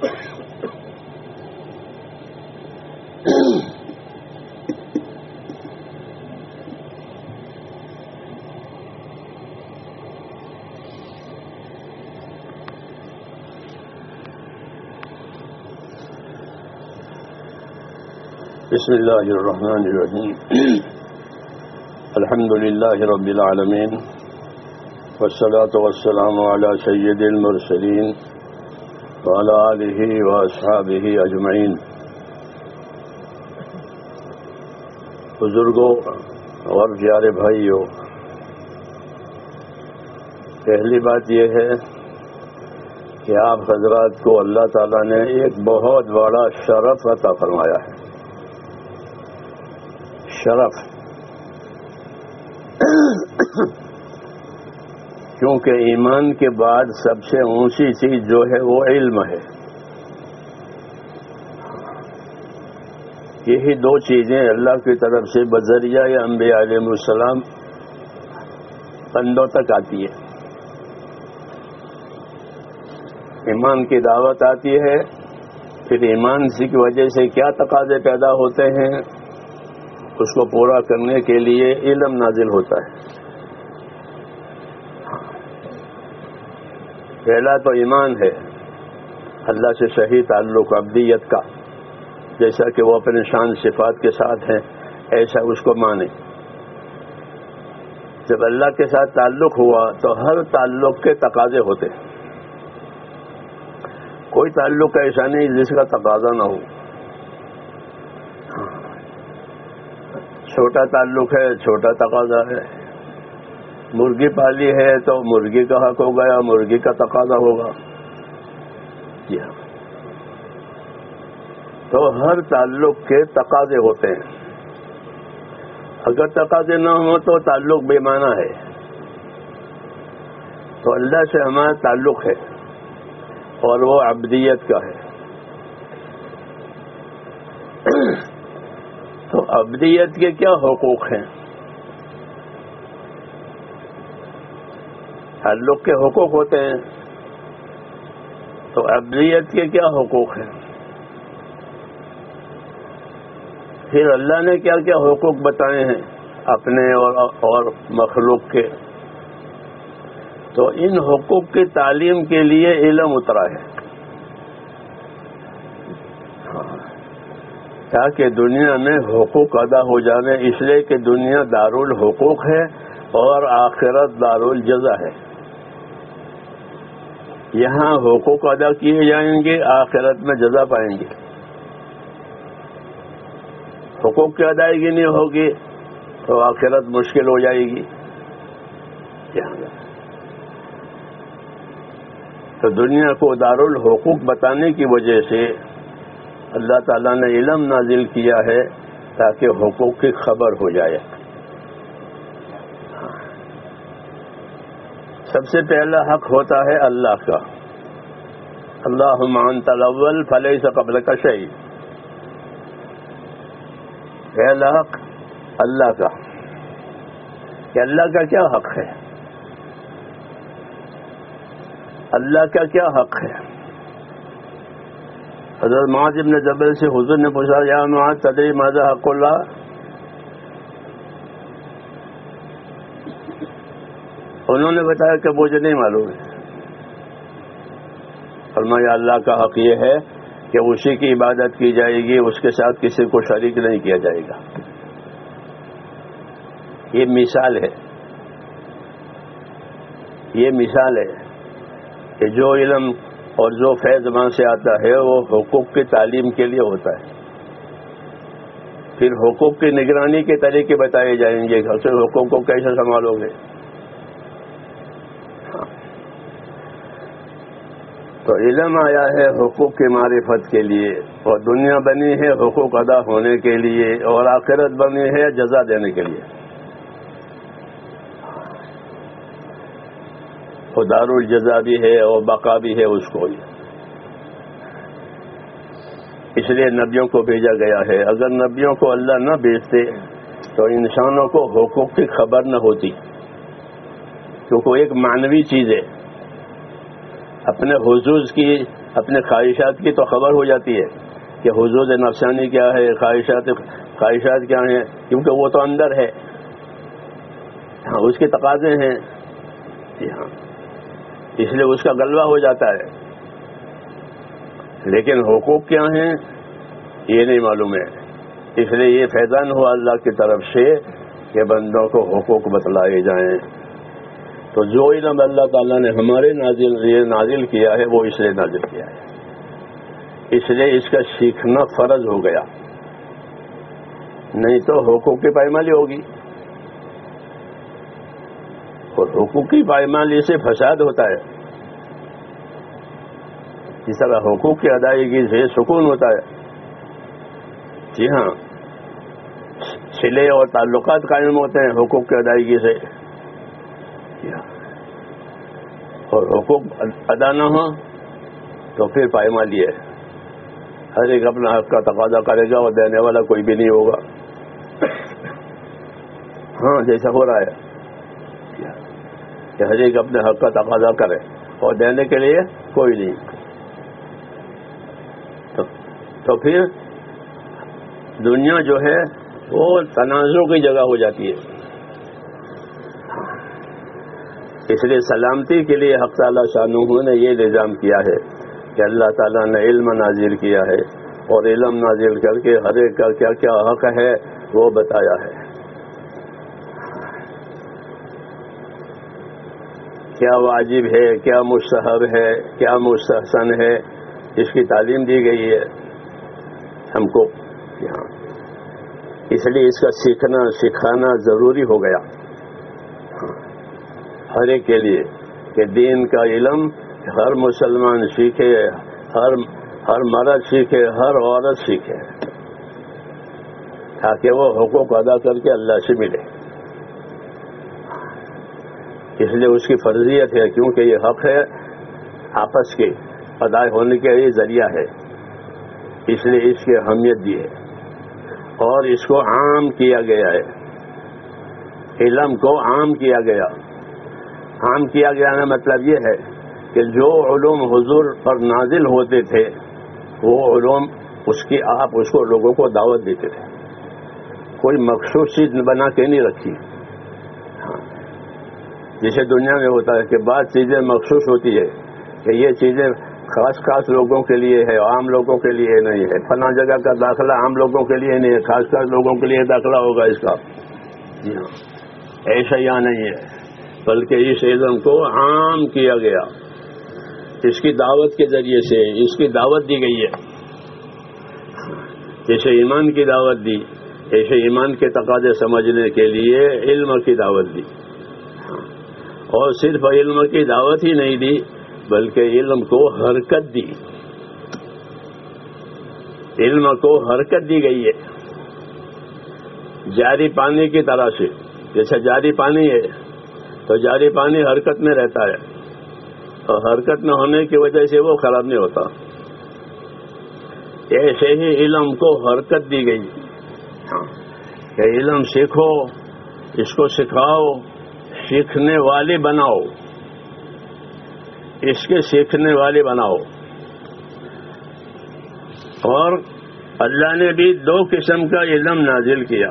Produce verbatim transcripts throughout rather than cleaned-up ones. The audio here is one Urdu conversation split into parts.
بسم اللہ الرحمن الرحیم الحمد للہ رب العالمین والصلاة والسلام علی سید المرسلین وعلی آلہ واصحابہ اجمعین۔ بزرگوں اور پیارے بھائیوں، پہلی بات یہ ہے کہ آپ حضرات کو اللہ تعالیٰ نے ایک بہت بڑا شرف عطا فرمایا ہے۔ شرف کیونکہ ایمان کے بعد سب سے اونچی چیز جو ہے وہ علم ہے۔ یہی دو چیزیں اللہ کی طرف سے بذریعہ انبیاء علیہ السلام بندوں تک آتی ہے۔ ایمان کی دعوت آتی ہے، پھر ایمان کی وجہ سے کیا تقاضے پیدا ہوتے ہیں اس کو پورا کرنے کے لیے علم نازل ہوتا ہے۔ پہلا تو ایمان ہے، اللہ سے صحیح تعلق عبدیت کا، جیسا کہ وہ اپنے شان صفات کے ساتھ ہیں ایسا اس کو مانے۔ جب اللہ کے ساتھ تعلق ہوا تو ہر تعلق کے تقاضے ہوتے ہیں، کوئی تعلق ایسا نہیں جس کا تقاضا نہ ہو۔ چھوٹا تعلق ہے، چھوٹا تقاضا ہے۔ مرغی پالی ہے تو مرغی کا حق ہو گیا، مرغی کا تقاضا ہوگا۔ جی ہاں، تو ہر تعلق کے تقاضے ہوتے ہیں۔ اگر تقاضے نہ ہوں تو تعلق بے معنی ہے۔ تو اللہ سے ہمارا تعلق ہے اور وہ عبدیت کا ہے۔ تو عبدیت کے کیا حقوق ہیں؟ تعلق کے حقوق ہوتے ہیں، تو عبدیت کے کیا حقوق ہیں؟ پھر اللہ نے کیا کیا حقوق بتائے ہیں اپنے اور اور مخلوق کے؟ تو ان حقوق کی تعلیم کے لیے علم اترا ہے، تاکہ دنیا میں حقوق ادا ہو جانے، اس لیے کہ دنیا دارالحقوق ہے اور آخرت دارالجزا ہے۔ یہاں حقوق ادا کیے جائیں گے، آخرت میں جزا پائیں گے۔ حقوق کی ادائیگی نہیں ہوگی تو آخرت مشکل ہو جائے گی۔ تو دنیا کو دارالحقوق بتانے کی وجہ سے اللہ تعالیٰ نے علم نازل کیا ہے تاکہ حقوق کی خبر ہو جائے۔ سب سے پہلا حق ہوتا ہے اللہ کا، اللہم انت الاول فلیس قبلک شیء۔ پہلا حق اللہ کا، کہ اللہ کا کیا حق ہے، اللہ کا کیا حق ہے۔ حضرت معاذ بن جبل سے حضور نے پوچھا، یا معاذ تدری ماذا حق اللہ؟ انہوں نے بتایا کہ مجھے نہیں معلوم ہے۔ فرمایا اللہ کا حق یہ ہے کہ اسی کی عبادت کی جائے گی، اس کے ساتھ کسی کو شریک نہیں کیا جائے گا۔ یہ مثال ہے، یہ مثال ہے کہ جو علم اور جو فیض وہاں سے آتا ہے وہ حقوق کی تعلیم کے لیے ہوتا ہے۔ پھر حقوق کی نگرانی کے طریقے بتائے جائیں گے، حقوق کو کیسے سنبھالو گے۔ تو علم آیا ہے حقوق کی معرفت کے لیے، اور دنیا بنی ہے حقوق ادا ہونے کے لیے، اور آخرت بنی ہے جزا دینے کے لیے۔ وہ دار الجزا بھی ہے اور بقا بھی ہے اس کو، اس لیے نبیوں کو بھیجا گیا ہے۔ اگر نبیوں کو اللہ نہ بھیجتے تو انسانوں کو حقوق کی خبر نہ ہوتی، کیونکہ وہ ایک معنوی چیز ہے۔ اپنے حضور کی اپنے خواہشات کی تو خبر ہو جاتی ہے کہ حدود نفسانی کیا ہے، خواہشات خواہشات کیا ہیں، کیونکہ وہ تو اندر ہے، ہاں اس کے تقاضے ہیں، جی ہاں، اس لیے اس کا غلبہ ہو جاتا ہے. لیکن حقوق کیا ہیں یہ نہیں معلوم ہے، اس لیے یہ فیضان ہوا اللہ کی طرف سے کہ بندوں کو حقوق بتلائے جائیں. تو جو علم اللہ تعالیٰ نے ہمارے نازل یہ نازل کیا ہے وہ اس لیے نازل کیا ہے، اس لیے اس کا سیکھنا فرض ہو گیا، نہیں تو حقوق کی پائمالی ہوگی، اور حقوق کی پائمالی سے فساد ہوتا ہے. اس طرح حقوق کی ادائیگی سے سکون ہوتا ہے. جی ہاں، صلے اور تعلقات قائم ہوتے ہیں حقوق کی ادائیگی سے، اور حقوق ادا نہ ہو تو پھر پائمالی ہے، ہر ایک اپنا حق کا تقاضا کرے گا اور دینے والا کوئی بھی نہیں ہوگا. ہاں جیسا ہو رہا ہے کہ ہر ایک اپنے حق کا تقاضا کرے اور دینے کے لیے کوئی نہیں، تو, تو پھر دنیا جو ہے وہ تنازع کی جگہ ہو جاتی ہے. اس لیے سلامتی کے لیے حق تعالیٰ شانہ نے یہ نظام کیا ہے کہ اللہ تعالیٰ نے علم نازل کیا ہے، اور علم نازل کر کے ہر ایک کا کیا کیا حق ہے وہ بتایا ہے. کیا واجب ہے، کیا مستحب ہے، کیا مستحسن ہے، اس کی تعلیم دی گئی ہے ہم کو یہاں. اس لیے اس کا سیکھنا سکھانا ضروری ہو گیا ہر ایک کے لیے کہ دین کا علم ہر مسلمان سیکھے، ہر ہر مرد سیکھے، ہر عورت سیکھے، تاکہ وہ حقوق ادا کر کے اللہ سے ملے. اس لیے اس کی فرضیت ہے، کیونکہ یہ حق ہے آپس کے ادا ہونے کے لیے ذریعہ ہے، اس لیے اس کی اہمیت دی ہے اور اس کو عام کیا گیا ہے. علم کو عام کیا گیا. عام کیا گیا نا مطلب یہ ہے کہ جو علوم حضور پر نازل ہوتے تھے وہ علوم اس کی آپ اس کو لوگوں کو دعوت دیتے تھے، کوئی مخصوص چیز بنا کے نہیں رکھی. جسے دنیا میں ہوتا ہے کہ بعض چیزیں مخصوص ہوتی ہے کہ یہ چیزیں خاص خاص لوگوں کے لیے ہے، عام لوگوں کے لیے نہیں ہے. فلاں جگہ کا داخلہ عام لوگوں کے لیے نہیں ہے، خاص خاص لوگوں کے لیے داخلہ ہوگا اس کا. جی ہاں، ایسا یہاں نہیں ہے، بلکہ اس علم کو عام کیا گیا. اس کی دعوت کے ذریعے سے اس کی دعوت دی گئی ہے. جیسے ایمان کی دعوت دی، ایسے ایمان کے تقاضے سمجھنے کے لیے علم کی دعوت دی. اور صرف علم کی دعوت ہی نہیں دی بلکہ علم کو حرکت دی. علم کو حرکت دی گئی ہے جاری پانی کی طرح سے. جیسے جاری پانی ہے تو جاری پانی حرکت میں رہتا ہے، اور حرکت میں ہونے کی وجہ سے وہ خراب نہیں ہوتا. ایسے ہی علم کو حرکت دی گئی کہ علم سیکھو، اس کو سکھاؤ، سیکھنے والے بناؤ، اس کے سیکھنے والے بناؤ. اور اللہ نے بھی دو قسم کا علم نازل کیا.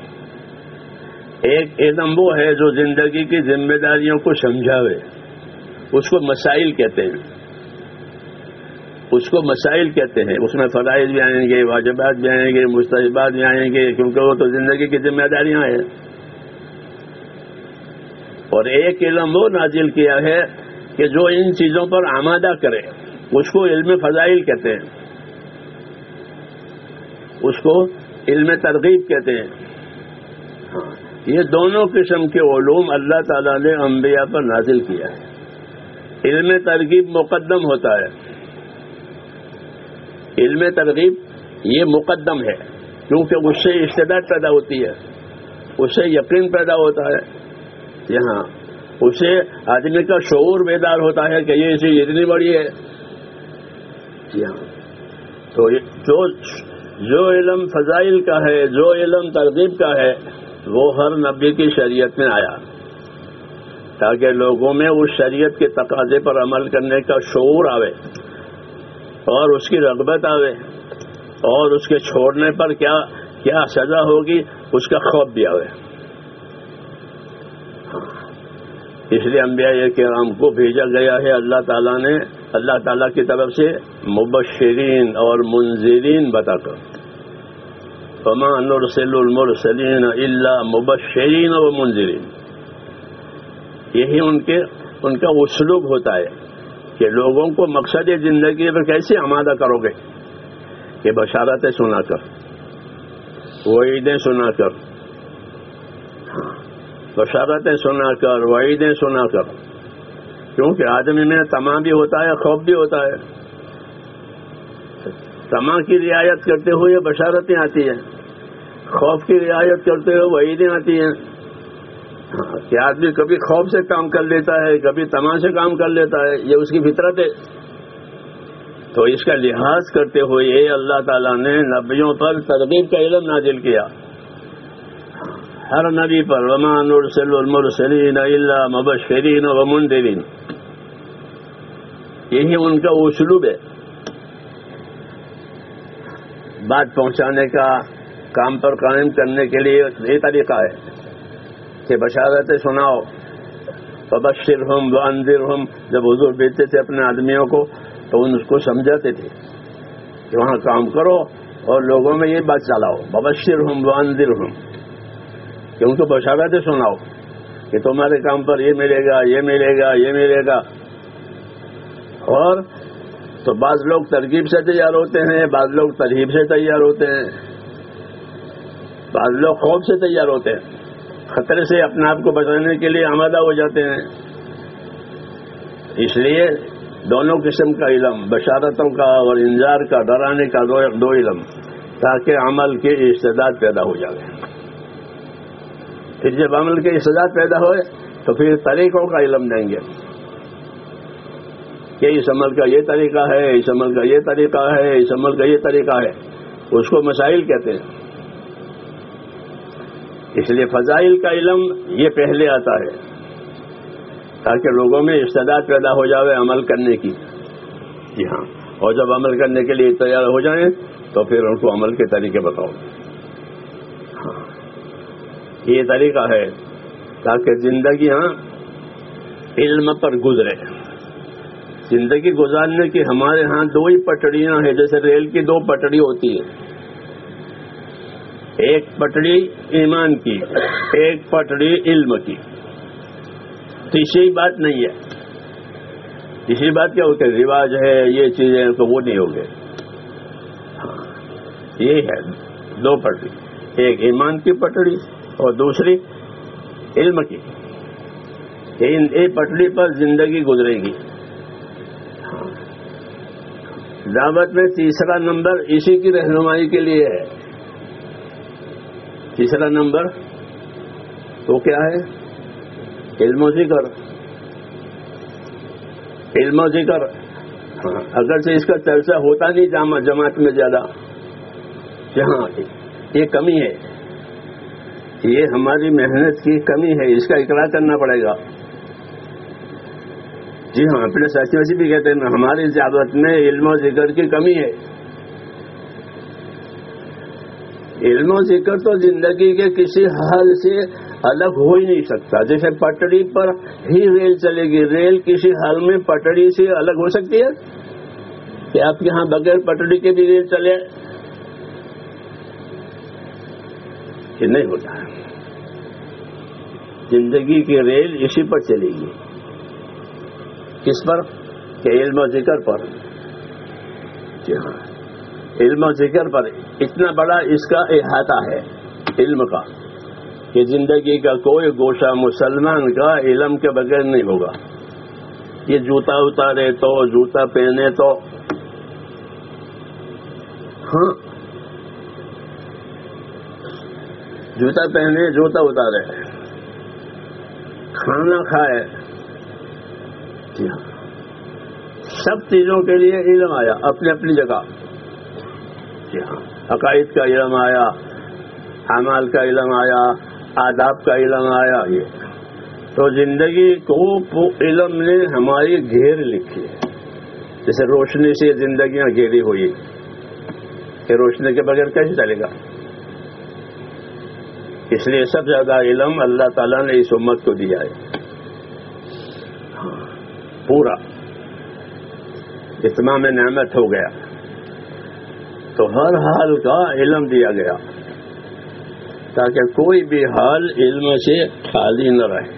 ایک علم وہ ہے جو زندگی کی ذمہ داریوں کو سمجھاوے، اس کو مسائل کہتے ہیں. اس کو مسائل کہتے ہیں. اس میں فرائض بھی آئیں گے، واجبات بھی آئیں گے، مستحبات بھی آئیں گے، کیونکہ وہ تو زندگی کی ذمہ داریاں ہیں. اور ایک علم وہ نازل کیا ہے کہ جو ان چیزوں پر آمادہ کرے، اس کو علم فضائل کہتے ہیں، اس کو علم ترغیب کہتے ہیں. ہاں، یہ دونوں قسم کے علوم اللہ تعالیٰ نے انبیاء پر نازل کیا ہے. علم ترغیب مقدم ہوتا ہے. علم ترغیب یہ مقدم ہے کیونکہ اس سے استعداد پیدا ہوتی ہے، اس سے یقین پیدا ہوتا ہے. یہاں اس سے آدمی کا شعور بیدار ہوتا ہے کہ یہ چیز اتنی بڑی ہے. جی ہاں، تو جو جو علم فضائل کا ہے، جو علم ترغیب کا ہے، وہ ہر نبی کی شریعت میں آیا تاکہ لوگوں میں اس شریعت کے تقاضے پر عمل کرنے کا شعور آوے. اور اس کی رغبت آوے اور اس کے چھوڑنے پر کیا کیا سزا ہوگی اس کا خوف بھی آوے. اس لیے انبیاء کرام کو بھیجا گیا ہے اللہ تعالیٰ نے اللہ تعالیٰ کی طرف سے مبشرین اور منذرین بتا کر. وما نرسل المرسلین الا مبشرین و منذرین. یہی ان کے ان کا اسلوب ہوتا ہے کہ لوگوں کو مقصد زندگی پر کیسے آمادہ کرو گے کہ بشارتیں سنا کر، وعیدیں سنا کر، بشارتیں سنا کر، وعیدیں سنا کر. کیونکہ آدمی میں طمع بھی ہوتا ہے، خوف بھی ہوتا ہے. طمع کی رعایت کرتے ہوئے بشارتیں آتی ہیں، خوف کی رعایت کرتے ہوئے وعیدیں آتی ہیں. کہ آدمی کبھی خوف سے کام کر لیتا ہے، کبھی طمع سے کام کر لیتا ہے، یہ اس کی فطرت ہے. تو اس کا لحاظ کرتے ہوئے اللہ تعالیٰ نے نبیوں پر ترغیب کا علم نازل کیا، ہر نبی پر. وما نرسل المرسلین الا مبشرین و منذرین. یہی ان کا اسلوب ہے بات پہنچانے کا، کام پر قائم کرنے کے لیے. یہ طریقہ ہے کہ بشارتیں سناؤ. فبشرہم وانذرہم. جب حضور بھیجتے تھے اپنے آدمیوں کو تو ان کو سمجھاتے تھے کہ وہاں کام کرو اور لوگوں میں یہ بات چلاؤ. فبشرہم وانذرہم، کہ ان کو بشارتیں سناؤ کہ تمہارے کام پر یہ ملے گا، یہ ملے گا، یہ ملے گا. اور تو بعض لوگ ترغیب سے تیار ہوتے ہیں، بعض لوگ ترہیب سے تیار ہوتے ہیں، بعض لوگ خوف سے تیار ہوتے ہیں، خطرے سے اپنے آپ کو بچانے کے لیے آمادہ ہو جاتے ہیں. اس لیے دونوں قسم کا علم، بشارتوں کا اور انذار کا، ڈرانے کا، دو دو علم، تاکہ عمل کی استعداد پیدا ہو جائے. پھر جب عمل کی استعداد پیدا ہوئے تو پھر طریقوں کا علم دیں گے کہ اس عمل کا یہ طریقہ ہے، اس عمل کا یہ طریقہ ہے، اس عمل کا یہ طریقہ ہے. اس کو مسائل کہتے ہیں. اس لیے فضائل کا علم یہ پہلے آتا ہے تاکہ لوگوں میں استعداد پیدا ہو جاوے عمل کرنے کی. جی ہاں. اور جب عمل کرنے کے لیے تیار ہو جائیں تو پھر ان کو عمل کے طریقے بتاؤ. ہاں یہ طریقہ ہے تاکہ زندگی ہاں علم پر گزرے. زندگی گزارنے کی ہمارے ہاں دو ہی پٹڑیاں ہیں، جیسے ریل کی دو پٹڑی ہوتی ہے، ایک پٹڑی ایمان کی، ایک پٹڑی علم کی. تیسری بات نہیں ہے. تیسری بات کیا ہوتی ہے؟ رواج ہے، یہ چیزیں، تو وہ نہیں ہوگے. یہ ہے دو پٹڑی، ایک ایمان کی پٹڑی اور دوسری علم کی. ان ایک پٹڑی پر زندگی گزرے گی. دعوت میں تیسرا نمبر اسی کی رہنمائی کے لیے ہے. تیسرا نمبر تو کیا ہے؟ علم و ذکر. علم و ذکر ہاں اگرچہ اس کا چرچا ہوتا نہیں جماعت میں زیادہ، جہاں یہ کمی ہے، یہ ہماری محنت کی کمی ہے، اس کا اقرار کرنا پڑے گا. جی ہاں، اپنے ساتھیوں سے بھی کہتے ہیں ہماری دعوت میں علم و ذکر کی کمی ہے. علم و ذکر تو زندگی کے کسی حال سے الگ ہو ہی نہیں سکتا. جیسے پٹڑی پر ہی ریل چلے گی، ریل کسی حال میں پٹڑی سے الگ ہو سکتی ہے کہ آپ کے ہاں بغیر پٹڑی کے بھی ریل چلے؟ کہ نہیں ہوتا ہے. زندگی کی ریل اسی پر چلے گی. کس پر؟ کہ علم و ذکر پر. جی ہاں، علم و ذکر پر اتنا بڑا اس کا احاطہ ہے علم کا کہ زندگی کا کوئی گوشہ مسلمان کا علم کے بغیر نہیں ہوگا. یہ جوتا اتارے تو، جوتا پہنے تو، ہاں جوتا پہنے، جوتا اتارے، کھانا کھائے، جی ہاں، سب چیزوں کے لیے علم آیا اپنی اپنی جگہ. جی ہاں، عقائد کا علم آیا، اعمال کا علم آیا، آداب کا علم آیا. یہ تو زندگی کو علم نے ہماری گھیر لکھی ہے. جیسے روشنی سے زندگیاں گھیری ہوئی کہ روشنی کے بغیر کیسے چلے گا. اس لیے سب سے زیادہ علم اللہ تعالیٰ نے اس امت کو دیا ہے پورا. اتمام نعمت ہو گیا تو ہر حال کا علم دیا گیا تاکہ کوئی بھی حال علم سے خالی نہ رہے.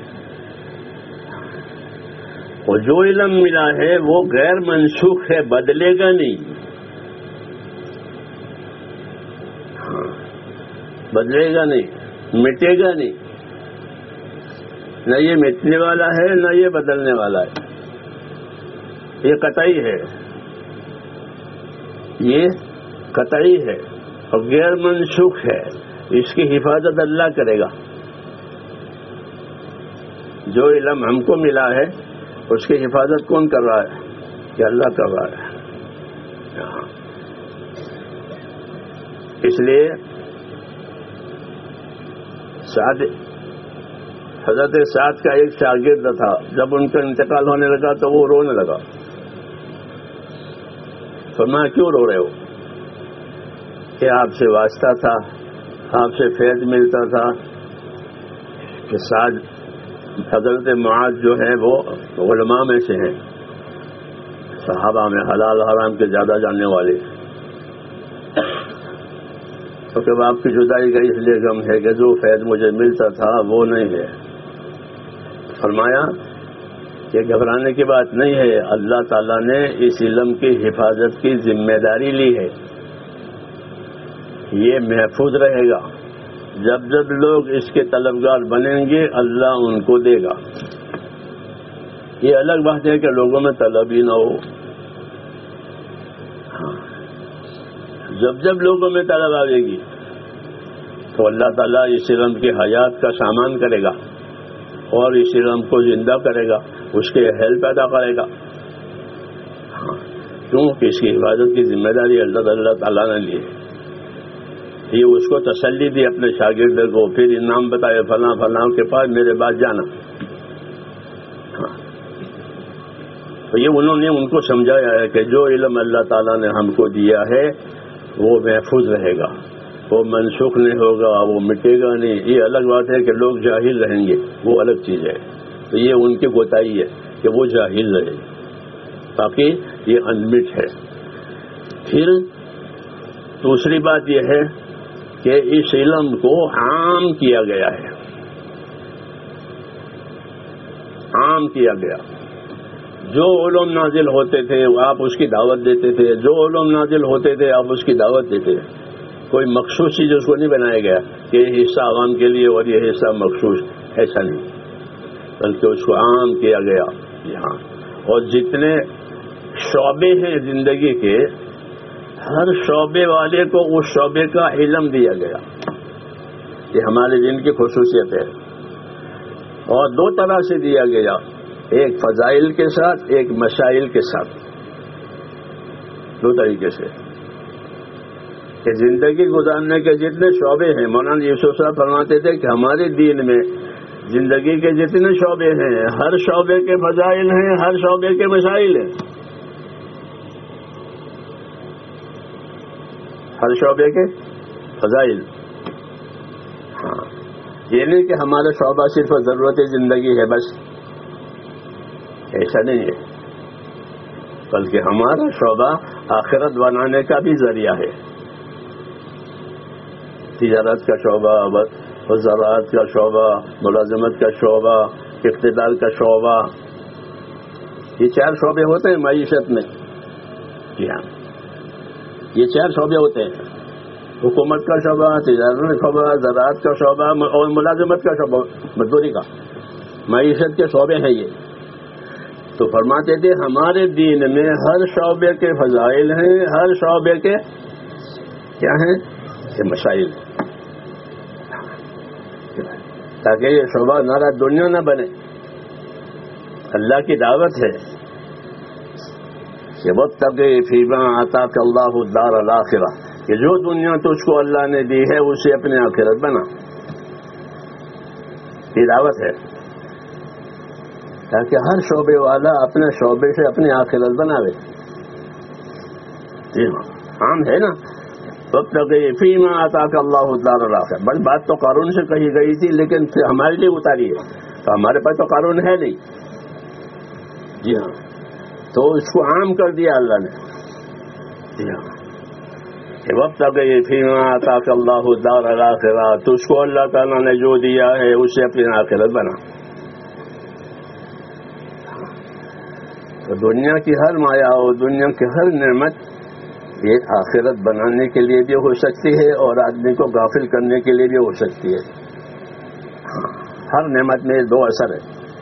اور جو علم ملا ہے وہ غیر منسوخ ہے، بدلے گا نہیں. بدلے گا نہیں، مٹے گا نہیں. نہ یہ مٹنے والا ہے نہ یہ بدلنے والا ہے. یہ قطعی ہے، یہ قطعی ہے اور غیر منسوخ ہے. اس کی حفاظت اللہ کرے گا. جو علم ہم کو ملا ہے اس کی حفاظت کون کر رہا ہے؟ کہ اللہ کر رہا ہے. اس لیے سعد حضرت سعد کا ایک شاگرد تھا، جب ان کا انتقال ہونے لگا تو وہ رونے لگا. فرمایا کیوں رو رہے ہو؟ کہ آپ سے واسطہ تھا، آپ سے فیض ملتا تھا. کہ سعد حضرت معاذ جو ہے وہ علماء میں سے ہیں، صحابہ میں حلال حرام کے زیادہ جاننے والے. تو کہ آپ کی جدائی کا اس لیے غم ہے کہ جو فیض مجھے ملتا تھا وہ نہیں ہے. فرمایا کہ گھبرانے کی بات نہیں ہے، اللہ تعالیٰ نے اس علم کی حفاظت کی ذمہ داری لی ہے. یہ محفوظ رہے گا. جب جب لوگ اس کے طلبگار بنیں گے اللہ ان کو دے گا. یہ الگ بات ہے کہ لوگوں میں طلب ہی نہ ہو. ہاں. جب جب لوگوں میں طلب آئے گی تو اللہ تعالیٰ اس علم کی حیات کا سامان کرے گا اور اس علم کو زندہ کرے گا، اس کے اہل پیدا کرے گا. ہاں. کیونکہ اس کی حفاظت کی ذمہ داری اللہ تعالیٰ نے لی ہے. یہ اس کو تسلی دی اپنے شاگرد کو، پھر انعام بتائے فلاں فلاں کے پاس میرے بعد جانا. ہاں. تو یہ انہوں نے ان کو سمجھایا ہے کہ جو علم اللہ تعالیٰ نے ہم کو دیا ہے وہ محفوظ رہے گا، وہ منسوخ نہیں ہوگا، وہ مٹے گا نہیں. یہ الگ بات ہے کہ لوگ جاہل رہیں گے، وہ الگ چیز ہے. تو یہ ان کی کوتاہی ہے کہ وہ جاہل رہے، تاکہ یہ انمٹ ہے. پھر دوسری بات یہ ہے کہ اس علم کو عام کیا گیا ہے. عام کیا گیا. جو علوم نازل ہوتے تھے آپ اس کی دعوت دیتے تھے، جو علوم نازل ہوتے تھے آپ اس کی دعوت دیتے تھے. کوئی مخصوص چیز اس کو نہیں بنایا گیا کہ یہ حصہ عوام کے لیے اور یہ حصہ مخصوص، ایسا نہیں، بلکہ اس کو عام کیا گیا یہاں. اور جتنے شعبے ہیں زندگی کے، ہر شعبے والے کو اس شعبے کا علم دیا گیا. یہ ہمارے دین کی خصوصیت ہے. اور دو طرح سے دیا گیا، ایک فضائل کے ساتھ، ایک مسائل کے ساتھ. دو طریقے سے کہ زندگی گزارنے کے جتنے شعبے ہیں، مولانا یوسف صاحب فرماتے تھے کہ ہمارے دین میں زندگی کے جتنے شعبے ہیں ہر شعبے کے فضائل ہیں، ہر شعبے کے مسائل ہیں. ہر شعبے کے فضائل. ہاں. یہ نہیں کہ ہمارا شعبہ صرف ضرورت زندگی ہے بس، ایسا نہیں ہے، بلکہ ہمارا شعبہ آخرت بنانے کا بھی ذریعہ ہے. تجارت کا شعبہ، زراعت کا شعبہ، ملازمت کا شعبہ، اقتدار کا شعبہ، یہ چار شعبے ہوتے ہیں معیشت میں. جی ہاں، یہ چار شعبے ہوتے ہیں: حکومت کا شعبہ، تجارت کا شعبہ، زراعت کا شعبہ اور ملازمت کا شعبہ، مزدوری کا. معیشت کے شعبے ہیں یہ. تو فرماتے تھے ہمارے دین میں ہر شعبے کے فضائل ہیں، ہر شعبے کے کیا ہیں کہ مسائل، تاکہ یہ شعبہ نارا دنیا نہ بنے. اللہ کی دعوت ہے کہ وابتغ فیما آتاک اللہ الدار الآخرہ، کہ جو دنیا تجھ کو اللہ نے دی ہے اسے اپنے آخرت بنا. یہ دعوت ہے تاکہ ہر شعبے والا اپنے شعبے سے اپنی آخرت بناوے. جی ہاں عام ہے نا، وقت فیما آتاک اللہ الدار الاخرہ. بس بات تو قارون سے کہی گئی تھی لیکن پھر ہمارے لیے اتاری ہے، تو ہمارے پاس تو قارون ہے نہیں. جی ہاں تو اس کو عام کر دیا اللہ نے. جی ہاں وقت فیما آتاک اللہ الدار الاخرہ، تو اس کو اللہ تعالیٰ نے جو دیا ہے اسے اپنی آخرت بنا. تو دنیا کی ہر مایا اور دنیا کی ہر نعمت یہ آخرت بنانے کے لیے بھی ہو سکتی ہے اور آدمی کو غافل کرنے کے لیے بھی ہو سکتی ہے. ہر نعمت میں دو اثر ہے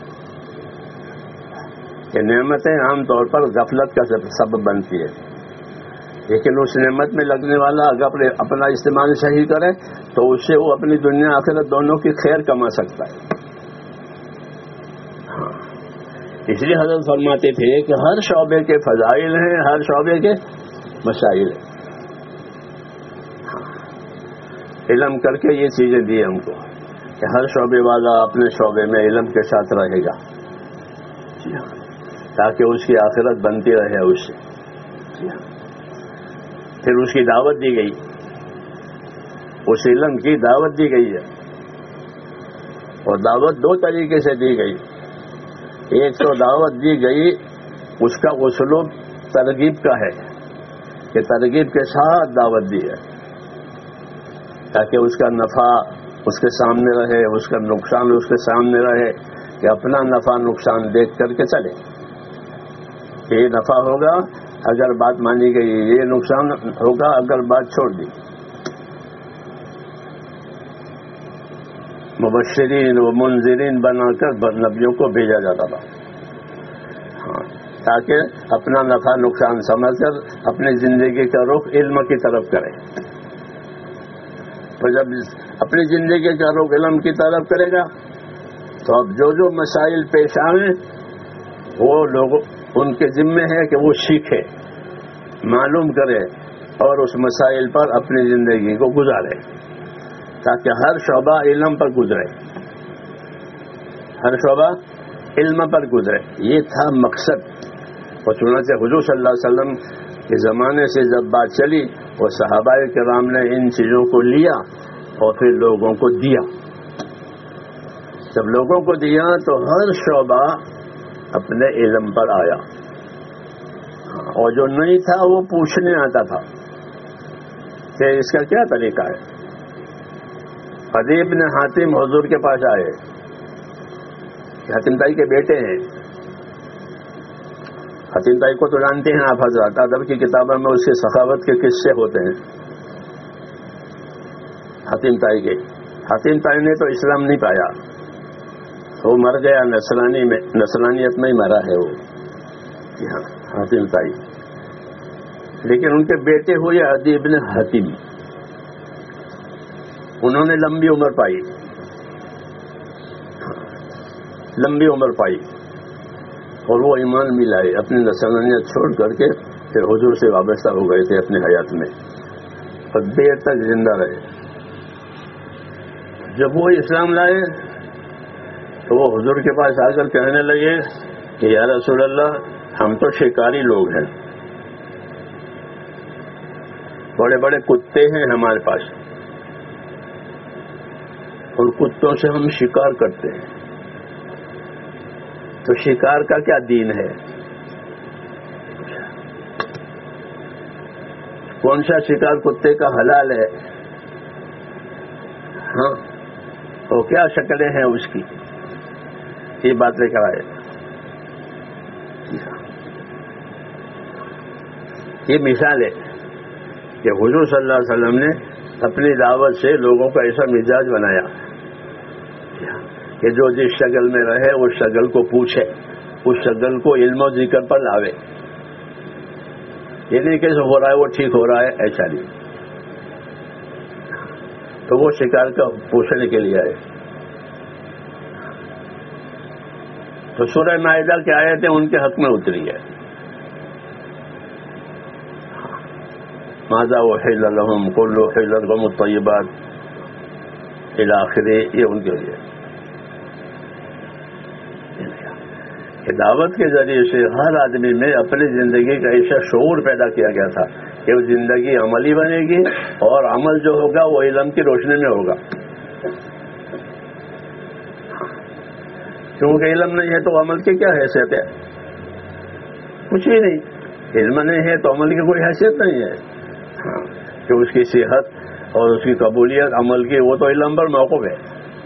کہ نعمتیں عام طور پر غفلت کا سبب بنتی ہے، لیکن اس نعمت میں لگنے والا اگر اپنا استعمال صحیح کرے تو اس سے وہ اپنی دنیا آخرت دونوں کی خیر کما سکتا ہے. اس لیے حضرت فرماتے تھے کہ ہر شعبے کے فضائل ہیں، ہر شعبے کے مسائل ہیں. علم کر کے یہ چیزیں دی ہم کو کہ ہر شعبے والا اپنے شعبے میں علم کے ساتھ رہے گا تاکہ اس کی آخرت بنتی رہے اس سے. پھر اس کی دعوت دی گئی، اس علم کی دعوت دی گئی ہے، اور دعوت دو طریقے سے دی گئی. ایک تو دعوت دی گئی اس کا اسلوب ترغیب کا ہے کہ ترغیب کے ساتھ دعوت دی ہے تاکہ اس کا نفع اس کے سامنے رہے، اس کا نقصان اس کے سامنے رہے، کہ اپنا نفع نقصان دیکھ کر کے چلے. یہ نفع ہوگا اگر بات مانی گئی، یہ نقصان ہوگا اگر بات چھوڑ دی. مبشرین و منذرین بنا کر نبیوں کو بھیجا جاتا تھا ہاں تاکہ اپنا نفع نقصان سمجھ کر اپنی زندگی کا رخ علم کی طرف کرے. تو جب اپنی زندگی کا رخ علم کی طرف کرے گا تو اب جو جو مسائل پیش آئیں وہ لوگ ان کے ذمے ہے کہ وہ سیکھے، معلوم کرے اور اس مسائل پر اپنی زندگی کو گزارے تاکہ ہر شعبہ علم پر گزرے، ہر شعبہ علم پر گزرے. یہ تھا مقصد. اور چنانچہ حضور صلی اللہ علیہ وسلم کے زمانے سے جب بات چلی اور صحابہ کرام نے ان چیزوں کو لیا اور پھر لوگوں کو دیا. جب لوگوں کو دیا تو ہر شعبہ اپنے علم پر آیا، اور جو نہیں تھا وہ پوچھنے آتا تھا کہ اس کا کیا طریقہ ہے. عدی بن حاتم حضور کے پاس آئے، حاتم تائی کے بیٹے ہیں. حاتم تائی کو تو جانتے ہیں آپ حضرات، ادب کی کتابوں میں اس کے سخاوت کے قصے ہوتے ہیں. حاتم تائی کے حاتم تائی نے تو اسلام نہیں پایا، وہ مر گیا نصرانی میں، نصرانیت میں ہی مرا ہے وہ ہاں حاتم تائی. لیکن ان کے بیٹے ہوئے عدی بن حاتم، انہوں نے لمبی عمر پائی، لمبی عمر پائی اور وہ ایمان بھی لائے، اپنی نصرانیت چھوڑ کر کے پھر حضور سے وابستہ ہو گئے تھے اپنی حیات میں اور دیر تک زندہ رہے. جب وہ اسلام لائے تو وہ حضور کے پاس آ کر کہنے لگے کہ یا رسول اللہ ہم تو شکاری لوگ ہیں، بڑے بڑے کتے ہیں ہمارے پاس، اور کتوں سے ہم شکار کرتے ہیں، تو شکار کا کیا دین ہے؟ کون سا شکار کتے کا حلال ہے؟ ہاں اور کیا شکلیں ہیں اس کی؟ یہ بات لے کر آئے. یہ مثال ہے کہ حضور صلی اللہ علیہ وسلم نے اپنی دعوت سے لوگوں کا ایسا مزاج بنایا کہ جو جس شکل میں رہے اس شکل کو پوچھے، اس شکل کو علم و ذکر پر لاوے. یہ نہیں کہ جو ہو رہا ہے وہ ٹھیک ہو رہا ہے، ایسا نہیں. تو وہ شکار کا پوچھنے کے لیے آئے. تو سورہ مائدہ کے آیتیں ان کے حق میں اتری ہے. ماذا احل لهم قل احل لكم الطيبات الى اخره، یہ ان کے لیے کہ دعوت کے ذریعے سے ہر آدمی میں اپنی زندگی کا ایسا شعور پیدا کیا گیا تھا کہ وہ زندگی عملی بنے گی اور عمل جو ہوگا وہ علم کی روشنی میں ہوگا. کیونکہ علم نہیں ہے تو عمل کی کیا حیثیت ہے؟ کچھ بھی نہیں. علم نہیں ہے تو عمل کی کوئی حیثیت نہیں ہے. ہاں کہ اس کی صحت اور اس کی قبولیت عمل کی وہ تو علم پر موقوف ہے.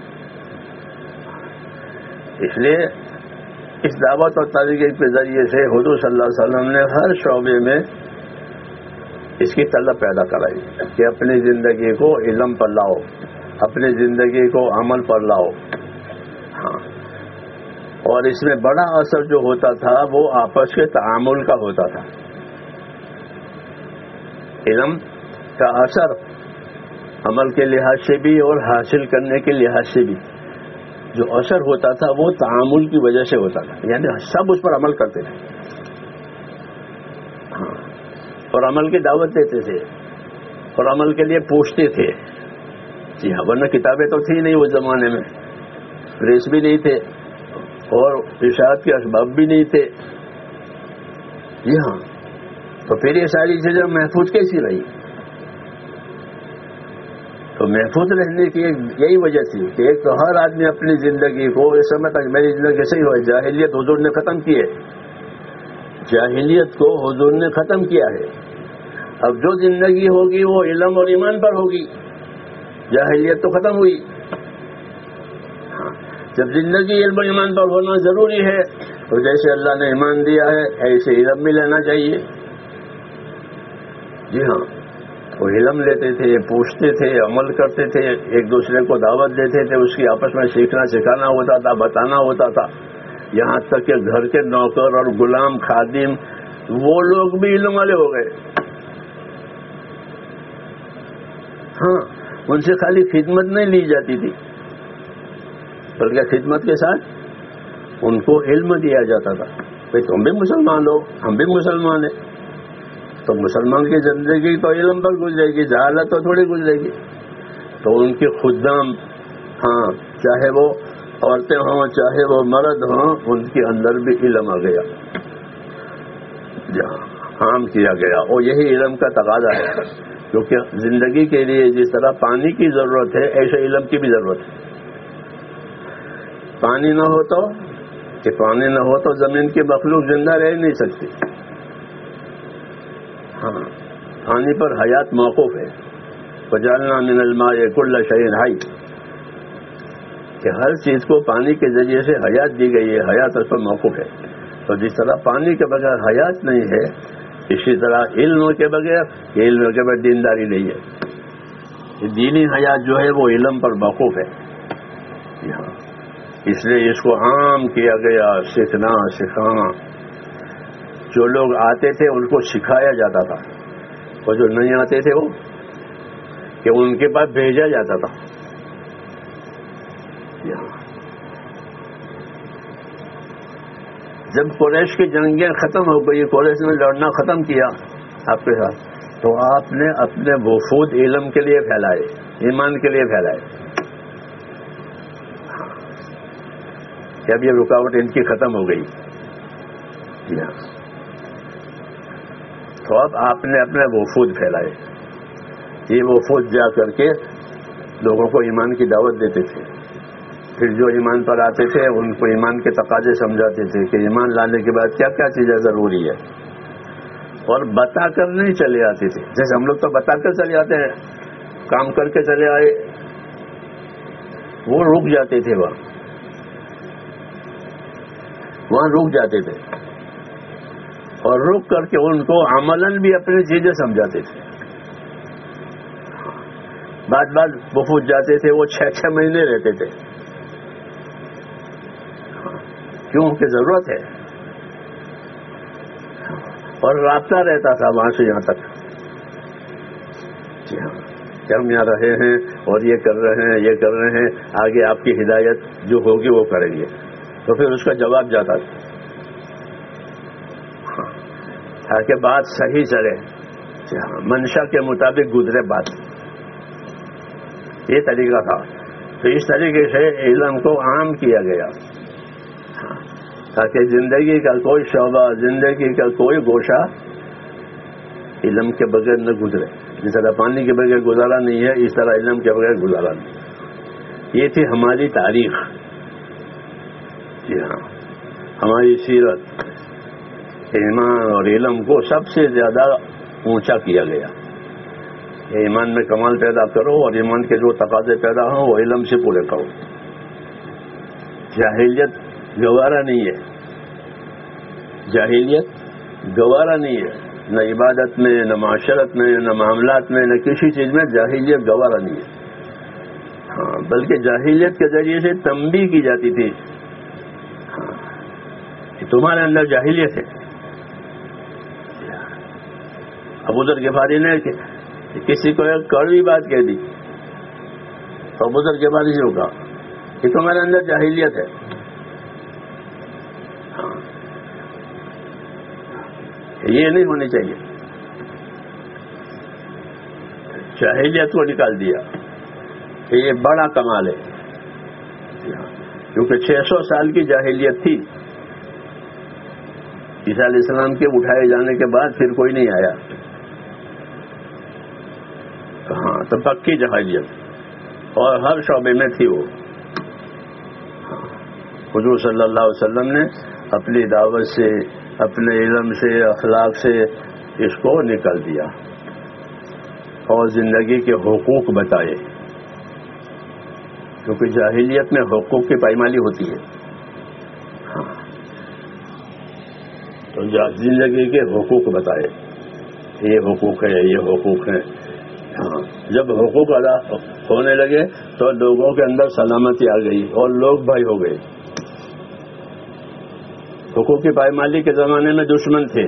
اس لیے اس دعوت اور تحریک کے ذریعے سے حضور صلی اللہ علیہ وسلم نے ہر شعبے میں اس کی طلب پیدا کرائی کہ اپنی زندگی کو علم پر لاؤ, اپنی زندگی کو عمل پر لاؤ. ہاں اور اس میں بڑا اثر جو ہوتا تھا وہ آپس کے تعامل کا ہوتا تھا. علم کا اثر عمل کے لحاظ سے بھی اور حاصل کرنے کے لحاظ سے بھی جو اثر ہوتا تھا وہ تعامل کی وجہ سے ہوتا تھا. یعنی سب اس پر عمل کرتے تھے ہاں اور عمل کی دعوت دیتے تھے اور عمل کے لیے پوچھتے تھے. جی ہاں ورنہ کتابیں تو تھی نہیں اس زمانے میں, پریس بھی نہیں تھے اور اشاعت کے اسباب بھی نہیں تھے. جی ہاں تو پھر یہ ساری چیزیں محفوظ کیسی رہی؟ تو محفوظ رہنے کی یہی وجہ تھی کہ ایک تو ہر آدمی اپنی زندگی کو اس سمے تک میری زندگی صحیح ہوئی. جاہلیت حضور نے ختم کی ہے, جاہلیت کو حضور نے ختم کیا ہے. اب جو زندگی ہوگی وہ علم اور ایمان پر ہوگی. جاہلیت تو ختم ہوئی. جب زندگی علم و ایمان پر ہونا ضروری ہے تو جیسے اللہ نے ایمان دیا ہے ایسے علم بھی لینا چاہیے. جی ہاں وہ علم لیتے تھے, پوچھتے تھے, عمل کرتے تھے, ایک دوسرے کو دعوت دیتے تھے, اس کی آپس میں سیکھنا سکھانا ہوتا تھا, بتانا ہوتا تھا. یہاں تک کہ گھر کے نوکر اور غلام خادم وہ لوگ بھی علم والے ہو گئے. ہاں ان سے خالی خدمت نہیں لی جاتی تھی بلکہ خدمت کے ساتھ ان کو علم دیا جاتا تھا. بھائی تم بھی مسلمان ہو, ہم بھی مسلمان ہیں, تو مسلمان کی زندگی تو علم پر گزرے گی, جہالت تو تھوڑی گزرے گی. تو ان کے خدام ہاں چاہے وہ عورتیں ہوں چاہے وہ مرد ہوں ان کے اندر بھی علم آ گیا, جہاں عام کیا گیا. اور یہی علم کا تقاضا ہے کیونکہ زندگی کے لیے جس طرح پانی کی ضرورت ہے ایسے علم کی بھی ضرورت ہے. پانی نہ ہو تو کہ پانی نہ ہو تو زمین کی مخلوق زندہ رہ نہیں سکتی. ہاں پانی پر حیات موقوف ہے. وجعلنا من الماء كل شيء حي کہ ہر چیز کو پانی کے ذریعے سے حیات دی گئی ہے, حیات اس پر موقوف ہے. تو جس طرح پانی کے بغیر حیات نہیں ہے اسی طرح علم کے بغیر علم کے بغیر دینداری نہیں ہے. دینی حیات جو ہے وہ علم پر موقوف ہے. ہاں اس لیے اس کو عام کیا گیا, سیکھنا سکھانا. جو لوگ آتے تھے ان کو سکھایا جاتا تھا اور جو نہیں آتے تھے وہ کہ ان کے پاس بھیجا جاتا تھا. جب قریش کی جنگیں ختم ہو گئی, قریش نے لڑنا ختم کیا آپ کے ساتھ, تو آپ نے اپنے وفود علم کے لیے پھیلائے, ایمان کے لیے پھیلائے کہ اب یہ رکاوٹ ان کی ختم ہو گئی. جی ہاں تو اب آپ نے اپنے وفود پھیلائے. یہ وفود جا کر کے لوگوں کو ایمان کی دعوت دیتے تھے. پھر جو ایمان پر آتے تھے ان کو ایمان کے تقاضے سمجھاتے تھے کہ ایمان لانے کے بعد کیا کیا چیزیں ضروری ہے, اور بتا کر نہیں چلے آتے تھے. جیسے ہم لوگ تو بتا کر چلے آتے ہیں, کام کر کے چلے آئے, وہ رک جاتے تھے, وہاں وہاں رک جاتے تھے اور رک کر کے ان کو عملاً بھی اپنی چیزیں سمجھاتے تھے. بعد بعد وفود جاتے تھے وہ چھ چھ مہینے رہتے تھے. کیوں کہ ضرورت ہے اور رابطہ رہتا تھا وہاں سے یہاں تک. جی ہاں کہ ہم یہاں رہے ہیں اور یہ کر رہے ہیں یہ کر رہے ہیں, آگے آپ کی ہدایت جو ہوگی وہ کریں گے. تو پھر اس کا جواب جاتا تھا تاکہ بات صحیح چلے, منشا کے مطابق گزرے بات. یہ طریقہ تھا. تو اس طریقے سے علم کو عام کیا گیا. تاکہ زندگی کا کوئی شعبہ، زندگی کا کوئی گوشہ علم کے بغیر نہ گزرے. جس طرح پانی کے بغیر گزارا نہیں ہے، اس طرح علم کے بغیر گزارا نہیں. یہ تھی ہماری تاریخ. جی ہاں، ہماری سیرت ایمان اور علم کو سب سے زیادہ اونچا کیا گیا. ایمان میں کمال پیدا کرو اور ایمان کے جو تقاضے پیدا ہوں وہ علم سے پورے کرو. جاہلیت گوارا نہیں ہے، جاہلیت گوارا نہیں ہے، نہ عبادت میں، نہ معاشرت میں، نہ معاملات میں، نہ کسی چیز میں جاہلیت گوارا نہیں ہے. ہاں، بلکہ جاہلیت کے ذریعے سے تنبیہ کی جاتی تھی. ہاں، تمہارے اندر جاہلیت ہے. ابو ذر غفاری نے کسی کو ایک کڑوی بات کہہ دی تو ابو ذر غفاری سے کہا کہ تمہارے اندر جاہلیت ہے. ہاں، یہ نہیں ہونی چاہیے. جاہلیت کو نکال دیا کہ یہ بڑا کمال ہے، کیونکہ چھ سو سال کی جاہلیت تھی. عیسیٰ علیہ السلام کے اٹھائے جانے کے بعد پھر کوئی نہیں آیا. ہاں، تو پکی جاہلیت اور ہر شعبے میں تھی وہ. حضور صلی اللہ علیہ وسلم نے اپنی دعوت سے، اپنے علم سے، اخلاق سے اس کو نکال دیا اور زندگی کے حقوق بتائے، کیونکہ جاہلیت میں حقوق کی پائمالی ہوتی ہے. ہاں، تو زندگی کے حقوق بتائے، یہ حقوق ہے، یہ حقوق ہے. ہاں، جب حقوق ادا ہونے لگے تو لوگوں کے اندر سلامتی آ گئی اور لوگ بھائی ہو گئے. حقوق کی پائمالی کے زمانے میں دشمن تھے،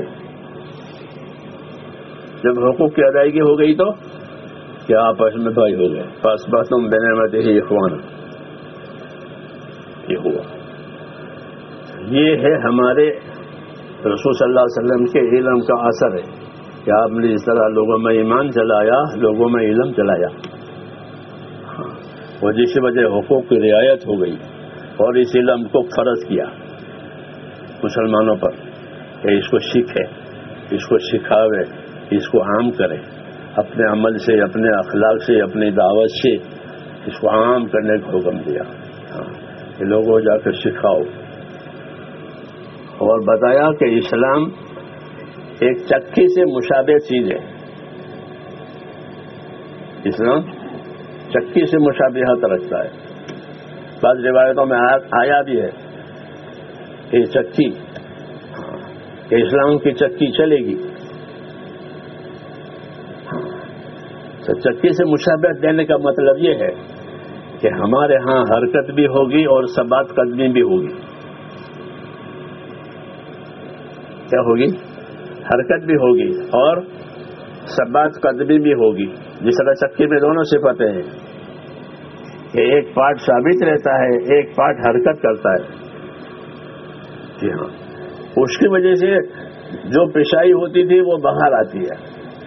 جب حقوق کی ادائیگی ہو گئی تو کیا آپس میں بھائی ہو گئے. پاس باتوں بے نعمتہ ہی اخوان، یہ ہوا. یہ ہے ہمارے رسول صلی اللہ علیہ وسلم کے علم کا اثر ہے کہ آپ نے اس طرح لوگوں میں ایمان چلایا، لوگوں میں علم چلایا. اور جس وجہ حقوق کی رعایت ہو گئی اور اس علم کو فرض کیا مسلمانوں پر کہ اس کو سیکھے، اس کو سکھاوے، اس کو عام کرے. اپنے عمل سے، اپنے اخلاق سے، اپنی دعوت سے اس کو عام کرنے کا حکم دیا. ہاں، کہ لوگوں جا کر سکھاؤ. اور بتایا کہ اسلام ایک چکی سے مشابہ چیز ہے. اسلام چکی سے مشابہت رکھتا ہے. بعض روایتوں میں آیا بھی ہے کہ چکی، کہ اسلام کی چکی چلے گی. تو چکی سے مشابہت دینے کا مطلب یہ ہے کہ ہمارے ہاں حرکت بھی ہوگی اور ثبات قدمی بھی ہوگی. کیا ہوگی؟ حرکت بھی ہوگی اور ثبات قدمی بھی ہوگی. جس طرح چکی میں دونوں صفتیں ہیں کہ ایک پارٹ ثابت رہتا ہے، ایک پارٹ حرکت کرتا ہے. جی ہاں، اس کی وجہ سے جو پیشائی ہوتی تھی وہ باہر آتی ہے.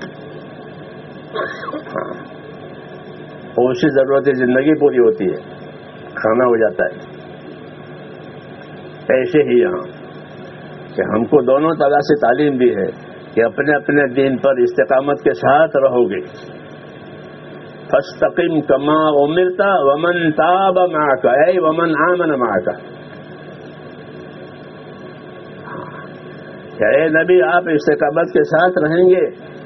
اور اسی ضرورت زندگی پوری ہوتی ہے، کھانا ہو جاتا ہے. ایسے ہی یہاں کہ ہم کو دونوں طرح سے تعلیم دی ہے کہ اپنے اپنے دین پر استقامت کے ساتھ رہو گے. فاستقم کما امرت ومن تاب معك اے ومن آمن معك. کہ اے نبی آپ استقامت کے ساتھ رہیں گے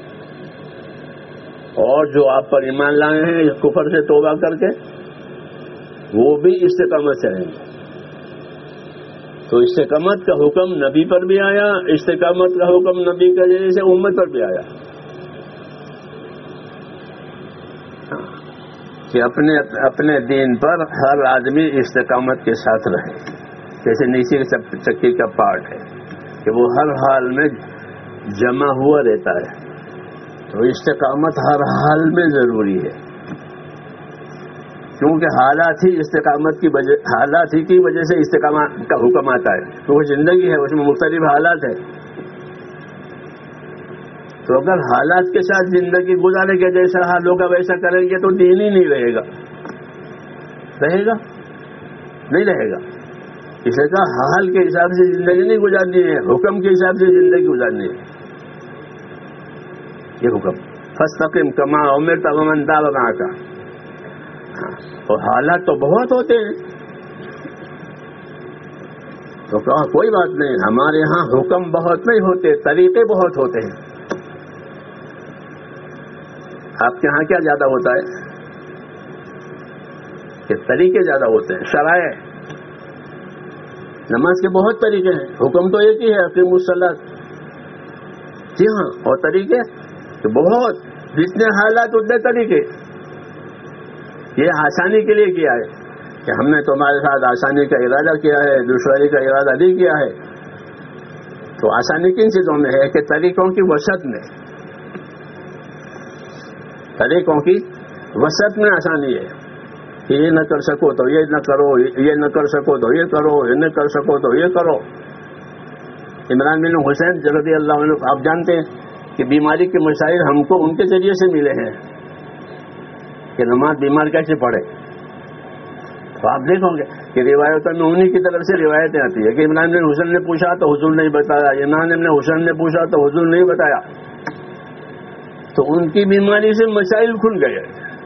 اور جو آپ پر ایمان لائے ہیں کفر سے توبہ کر کے وہ بھی استقامت سے رہیں گے. تو استقامت کا حکم نبی پر بھی آیا، استقامت کا حکم نبی کے ذریعے سے امت پر بھی آیا کہ اپنے اپنے دین پر ہر آدمی استقامت کے ساتھ رہے. جیسے نیچے کے چکی کا پارٹ ہے کہ وہ ہر حال میں جمع ہوا رہتا ہے، تو استقامت ہر حال میں ضروری ہے. کیونکہ حالات ہی استقامت کی وجہ حالات ہی کی وجہ سے استقامت کا حکم آتا ہے. کیونکہ زندگی ہے، اس میں مختلف حالات ہیں. تو اگر حالات کے ساتھ زندگی گزارنے کے جیسا حال ہوگا ویسا کریں گے تو دین ہی نہیں رہے گا. رہے گا؟ نہیں رہے گا. اس نے کہا حال کے حساب سے زندگی نہیں گزارنی ہے، حکم کے حساب سے زندگی گزارنی ہے. یہ حکم فاستقم کما امرت ومن تاب معک. اور حالات تو بہت ہوتے ہیں. تو کہا کوئی بات نہیں، ہمارے ہاں حکم بہت نہیں ہوتے، طریقے بہت ہوتے ہیں. آپ کے ہاں کیا زیادہ ہوتا ہے کہ طریقے زیادہ ہوتے ہیں. شرائع نماز کے بہت طریقے ہیں، حکم تو ایک ہی ہے اقیموا الصلاۃ. جی ہاں، اور طریقے تو بہت، جتنے حالات اتنے طریقے. یہ آسانی کے لیے کیا ہے کہ ہم نے تمہارے ساتھ آسانی کا ارادہ کیا ہے، دشواری کا ارادہ نہیں کیا ہے. تو آسانی کن چیزوں میں ہے کہ طریقوں کی وسعت میں، طریقوں کی وسعت میں آسانی ہے کہ یہ نہ کر سکو تو یہ نہ کرو، یہ نہ کر سکو تو یہ کرو، یہ نہ کر سکو تو یہ کرو. عمران بن حسین رضی اللہ عنہ، آپ جانتے ہیں کہ بیماری کے مسائل ہم کو ان کے ذریعے سے ملے ہیں کہ نماز بیمار کیسے پڑھے. تو آپ دیکھو گے کہ روایتوں میں انہی کی طرف سے روایتیں آتی ہے کہ عمران بن حسین نے پوچھا تو حضور نے بتایا، عمران بن حسین نے پوچھا تو حضور نے بتایا. تو ان کی بیماری سے مسائل کھل گئے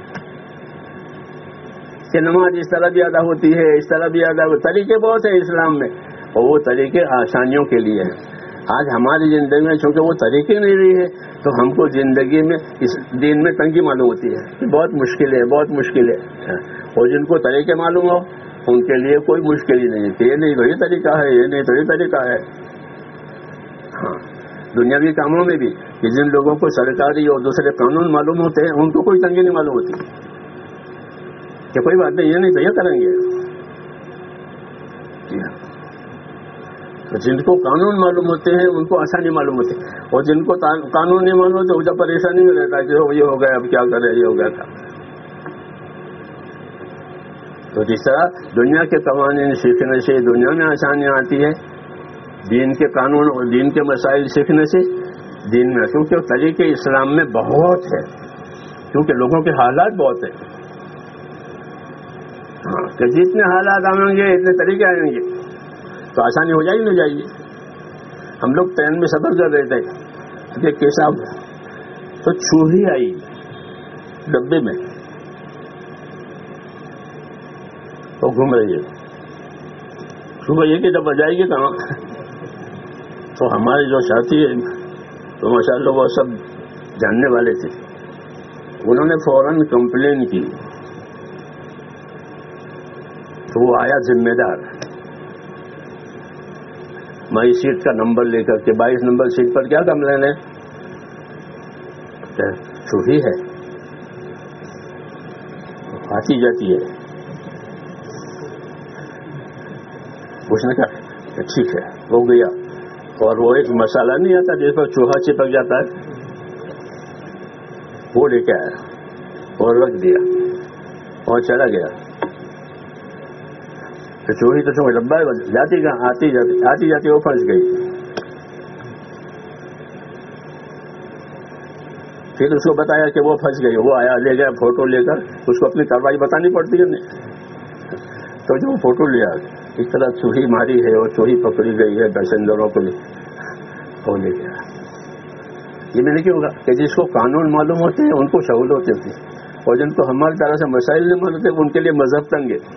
کہ نماز اس طرح بھی ادا ہوتی ہے، اس طرح بھی ادا ہوتی ہے. طریقے بہت ہیں اسلام میں، اور وہ طریقے آسانیوں کے لیے ہیں. آج ہماری زندگی میں چونکہ وہ طریقے نہیں رہی ہے تو ہم کو زندگی میں اس دین میں تنگی معلوم ہوتی ہے کہ بہت مشکل ہے، بہت مشکل ہے. اور جن کو طریقے معلوم ہو ان کے لیے کوئی مشکل ہی نہیں ہے. یہ نہیں تو یہ طریقہ ہے، یہ نہیں تو یہ طریقہ ہے. ہاں، دنیاوی کاموں میں بھی کہ جن لوگوں کو سرکاری اور دوسرے قانون معلوم ہوتے ہیں ان کو کوئی تنگی نہیں معلوم ہوتی کہ کوئی بات نہیں، یہ نہیں تو یہ کریں گے. جی ہاں، تو جن کو قانون معلوم ہوتے ہیں ان کو آسانی معلوم ہوتی ہے، اور جن کو قانون نہیں معلوم ہوتے اسے پریشانی میں رہتا ہے کہ یہ ہو گیا اب کیا کرے، یہ ہو گیا تھا. تو جس طرح دنیا کے قوانین سیکھنے سے دنیا میں آسانیاں آتی ہے، دین کے قانون اور دین کے مسائل سیکھنے سے دین میں، کیونکہ طریقے اسلام میں بہت ہے، کیونکہ لوگوں کے حالات بہت ہیں. ہاں، کہ جتنے حالات آئیں گے اتنے طریقے آئیں گے تو آسانی ہو جائے گی. نہیں جائے گی. ہم لوگ ٹرین میں سفر کر رہے تھے کہ کیسا تو چوہی آئی ڈبے میں، وہ گھوم رہی ہے. صبح یہ کہ ڈبہ جائے گی کہاں؟ تو ہمارے جو ساتھی ہیں تو ماشاء اللہ وہ سب جاننے والے تھے، انہوں نے فوراً کمپلین کی. تو وہ آیا ذمہ دار مائی سیٹ کا نمبر لے کر کے، بائیس نمبر سیٹ پر کیا کمپلین ہے؟ چوہی ہے آتی جاتی ہے. اس نے کہا ٹھیک ہے، وہ گیا اور وہ ایک مسالہ نہیں آتا جس پر چوہا چپک جاتا ہے، وہ لے کے آیا اور رکھ دیا اور چلا گیا. تو چوہی تو سمجھ ڈبا جاتی کہاں، آتی جاتی آتی جاتی وہ پھنس گئی. پھر اس کو بتایا کہ وہ پھنس گئی، وہ آیا لے گیا فوٹو لے کر، اس کو اپنی کارروائی بتانی پڑتی ہے نہیں. تو جو فوٹو لیا اس طرح چوہی ماری ہے اور چوہی پکڑی گئی ہے پیسنجروں کو وہ لے گیا. یہ میں نے کیوں کہا کہ جس کو قانون معلوم ہوتے ہیں ان کو سہولت ہوتی ہے، اور جن کو ہماری طرح سے مسائل نہیں معلوم ہوتے ان کے لیے مذہب تنگ ہے.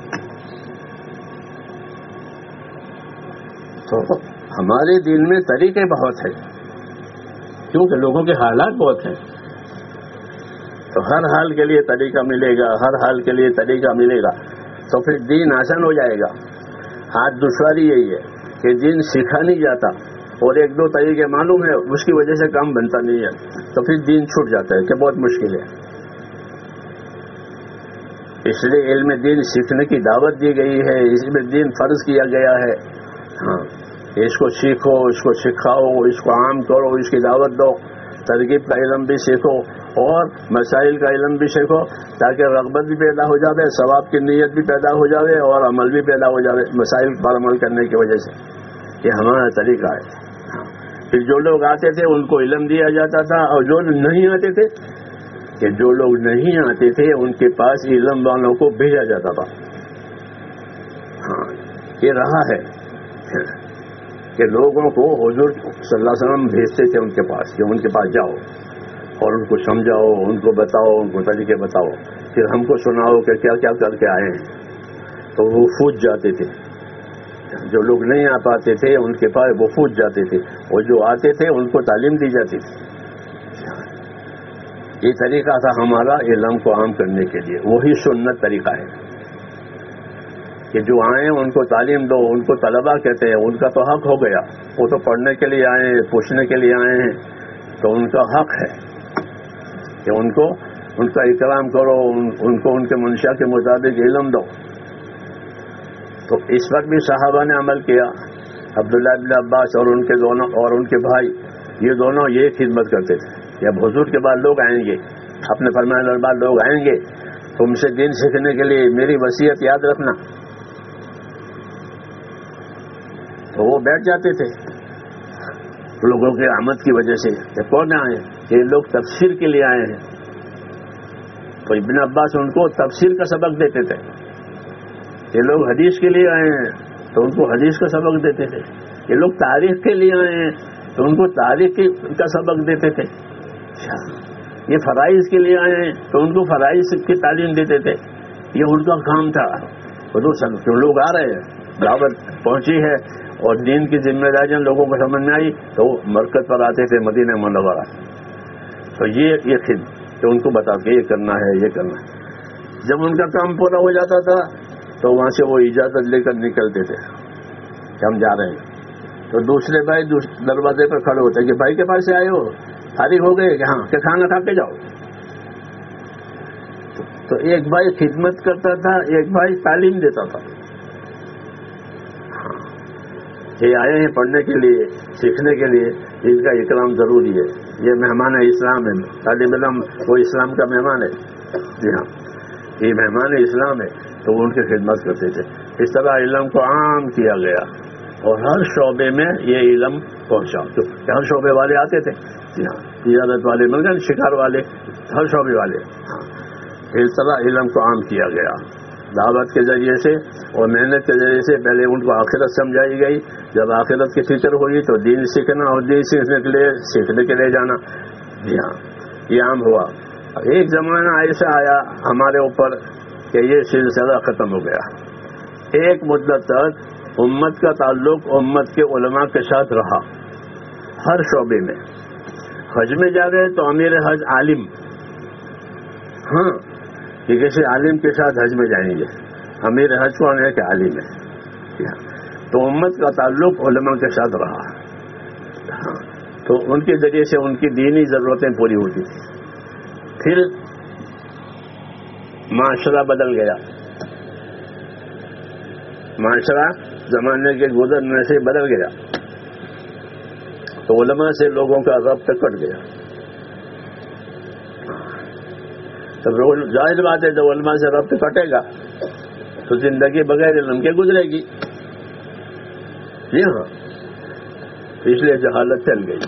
تو ہمارے دین میں طریقے بہت ہیں کیونکہ لوگوں کے حالات بہت ہیں. تو ہر حال کے لیے طریقہ ملے گا، ہر حال کے لیے طریقہ ملے گا تو پھر دین آسان ہو جائے گا. آج دشواری یہی ہے کہ دین سیکھا نہیں جاتا اور ایک دو طریقے معلوم ہے اس کی وجہ سے کام بنتا نہیں ہے، تو پھر دین چھوٹ جاتا ہے کہ بہت مشکل ہے. اس لیے علم دین سیکھنے کی دعوت دی گئی ہے، اس میں دین فرض کیا گیا ہے. ہاں، اس کو سیکھو، اس کو سکھاؤ، اس کو عام کرو، اس کی دعوت دو. ترغیب کا علم بھی سیکھو اور مسائل کا علم بھی سیکھو تاکہ رغبت بھی پیدا ہو جائے، ثواب کی نیت بھی پیدا ہو جائے اور عمل بھی پیدا ہو جائے مسائل پر عمل کرنے کی وجہ سے. یہ ہمارا طریقہ ہے. پھر جو لوگ آتے تھے ان کو علم دیا جاتا تھا، اور جو نہیں آتے تھے کہ جو لوگ نہیں آتے تھے ان کے پاس علم والوں کو بھیجا جاتا تھا. ہاں، یہ رہا ہے کہ لوگوں کو حضور صلی اللہ علیہ وسلم بھیجتے تھے ان کے پاس کہ ان کے پاس جاؤ اور ان کو سمجھاؤ، ان کو بتاؤ، ان کو طریقے بتاؤ، پھر ہم کو سناؤ کہ کیا کیا کر کے آئے ہیں۔ تو وہ فوج جاتے تھے، جو لوگ نہیں آ پاتے تھے ان کے پاس وہ فوج جاتے تھے، اور جو آتے تھے ان کو تعلیم دی جاتی تھی۔ یہ طریقہ تھا ہمارا علم کو عام کرنے کے لیے، وہی سنت طریقہ ہے کہ جو آئیں ان کو تعلیم دو، ان کو طلبہ کہتے ہیں، ان کا تو حق ہو گیا، وہ تو پڑھنے کے لیے آئے ہیں، پوچھنے کے لیے آئے ہیں، تو ان کا حق ہے کہ ان کو ان کا اکرام کرو، ان, ان کو ان کے منشا کے مطابق علم دو۔ تو اس وقت بھی صحابہ نے عمل کیا۔ عبداللہ بن عباس اور ان کے دونوں اور ان کے بھائی، یہ دونوں یہ خدمت کرتے تھے کہ اب حضور کے بعد لوگ آئیں گے، اپنے فرمان کے بعد لوگ آئیں گے، تم سے دین سیکھنے کے لیے میری وصیت یاد رکھنا۔ تو وہ بیٹھ جاتے تھے لوگوں کے آمد کی وجہ سے کہ کون آئے، یہ لوگ تفسیر کے لیے آئے ہیں۔ تو ابن عباس ان کو تفسیر کا سبق دیتے تھے، یہ لوگ حدیث کے لیے آئے ہیں تو ان کو حدیث کا سبق دیتے تھے، یہ لوگ تاریخ کے لیے آئے ہیں تو ان کو تاریخ کا سبق دیتے تھے، یہ فرائض کے لیے آئے ہیں تو ان کو فرائض کی تعلیم دیتے تھے۔ یہ ان کا کام تھا۔ جو لوگ آ رہے ہیں، دعوت پہنچی ہے اور دین کی ذمہ داریاں لوگوں کو سمجھ میں آئی تو وہ مرکز پر آتے تھے مدینہ منورہ۔ تو یہ یہ خدمت کہ ان کو بتا کہ یہ کرنا ہے، یہ کرنا ہے۔ جب ان کا کام پورا ہو جاتا تھا تو وہاں سے وہ اجازت لے کر نکلتے تھے کہ ہم جا رہے ہیں۔ تو دوسرے بھائی دروازے پر کھڑے ہوتے کہ بھائی کے پاس سے آئے ہو، فارغ ہو گئے کہ ہاں کہ کھانا کھا کے جاؤ۔ تو ایک بھائی خدمت کرتا تھا، ایک بھائی تعلیم دیتا تھا۔ یہ آئے ہیں پڑھنے کے لیے، سیکھنے کے لیے، ان کا اکرام ضروری ہے، یہ مہمان اسلام ہے، طالب علم وہ اسلام کا مہمان ہے، جی ہاں یہ مہمان اسلام ہے، تو وہ ان کی خدمت کرتے تھے۔ اس طرح علم کو عام کیا گیا اور ہر شعبے میں یہ علم پہنچا، تو ہر شعبے والے آتے تھے، جی ہاں تجارت والے مل گئے، شکار والے، ہر شعبے والے، ہاں اس طرح علم کو عام کیا گیا دعوت کے ذریعے سے اور محنت کے ذریعے سے۔ پہلے ان کو آخرت سمجھائی گئی، جب آخرت کی فکر ہوئی تو دین سیکھنا اور دین سیکھنے کے لیے سیکھنے کے لیے جانا، جی ہاں یہ عام ہوا۔ ایک زمانہ ایسا آیا ہمارے اوپر کہ یہ سلسلہ ختم ہو گیا۔ ایک مدت تک امت کا تعلق امت کے علماء کے ساتھ رہا، ہر شعبے میں۔ حج میں جا گئے تو امیر حج عالم، ہاں کہ کسی عالم کے ساتھ حج میں جائیں گے، امیر حج کون ہے کہ عالم ہے، تو امت کا تعلق علماء کے ساتھ رہا، تو ان کے ذریعے سے ان کی دینی ضرورتیں پوری ہوتی تھیں۔ پھر معاشرہ بدل گیا، معاشرہ زمانے کے گزرنے سے بدل گیا، تو علماء سے لوگوں کا ربط کٹ گیا۔ تو ظاہر بات ہے جب علماء سے ربط کٹے گا تو زندگی بغیر علم کے گزرے گی، جی ہاں اس لیے جہالت چل گئی،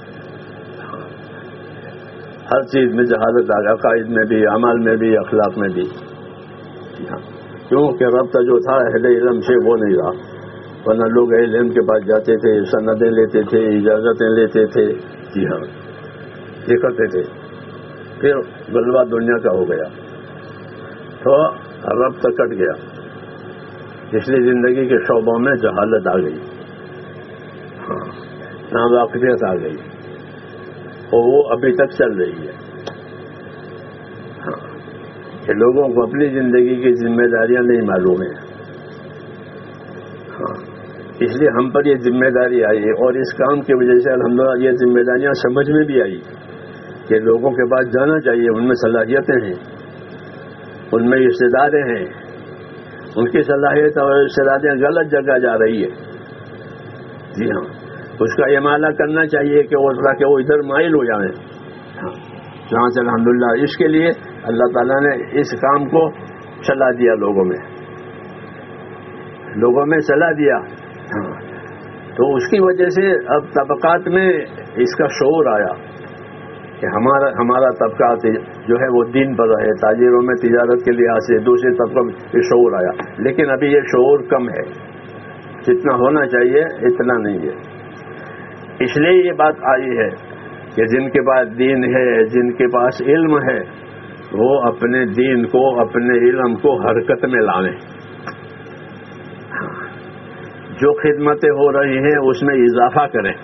ہر چیز میں جہالت آ گیا، عقائد میں بھی، اعمال میں بھی، اخلاق میں بھی، جی ہاں کیونکہ ربط جو تھا اہل علم سے وہ نہیں رہا، ورنہ لوگ اہل علم کے پاس جاتے تھے، سندیں لیتے تھے، اجازتیں لیتے تھے، جی ہاں یہ کرتے تھے۔ پھر غلبہ دنیا کا ہو گیا تو ربط کٹ گیا، اس لیے زندگی کے شعبوں میں جہالت آ گئی، ہاں ناواقفیت آ گئی، اور وہ ابھی تک چل رہی ہے، ہاں کہ لوگوں کو اپنی زندگی کی ذمہ داریاں نہیں معلوم ہیں، ہاں اس لیے ہم پر یہ ذمہ داری آئی ہے، اور اس کام کی وجہ سے الحمدللہ یہ ذمہ داریاں سمجھ میں بھی آئی کہ لوگوں کے پاس جانا چاہیے، ان میں صلاحیتیں ہیں، ان میں استعدادیں ہیں، ان کی صلاحیت اور استعدادیں غلط جگہ جا رہی ہے، جی ہاں اس کا اعمالہ کرنا چاہیے کہ وہ کہ وہ ادھر مائل ہو جائیں، ہاں جہاں سے الحمدللہ اس کے لیے اللہ تعالیٰ نے اس کام کو چلا دیا، لوگوں میں لوگوں میں چلا دیا، ہاں تو اس کی وجہ سے اب طبقات میں اس کا شعور آیا کہ ہمارا ہمارا طبقہ جو ہے وہ دین پر رہے، تاجروں میں تجارت کے لحاظ سے، دوسرے طبقوں میں یہ شعور آیا، لیکن ابھی یہ شعور کم ہے، جتنا ہونا چاہیے اتنا نہیں ہے. اس لیے یہ بات آئی ہے کہ جن کے پاس دین ہے، جن کے پاس علم ہے، وہ اپنے دین کو، اپنے علم کو حرکت میں لائیں. جو خدمتیں ہو رہی ہیں اس میں اضافہ کریں.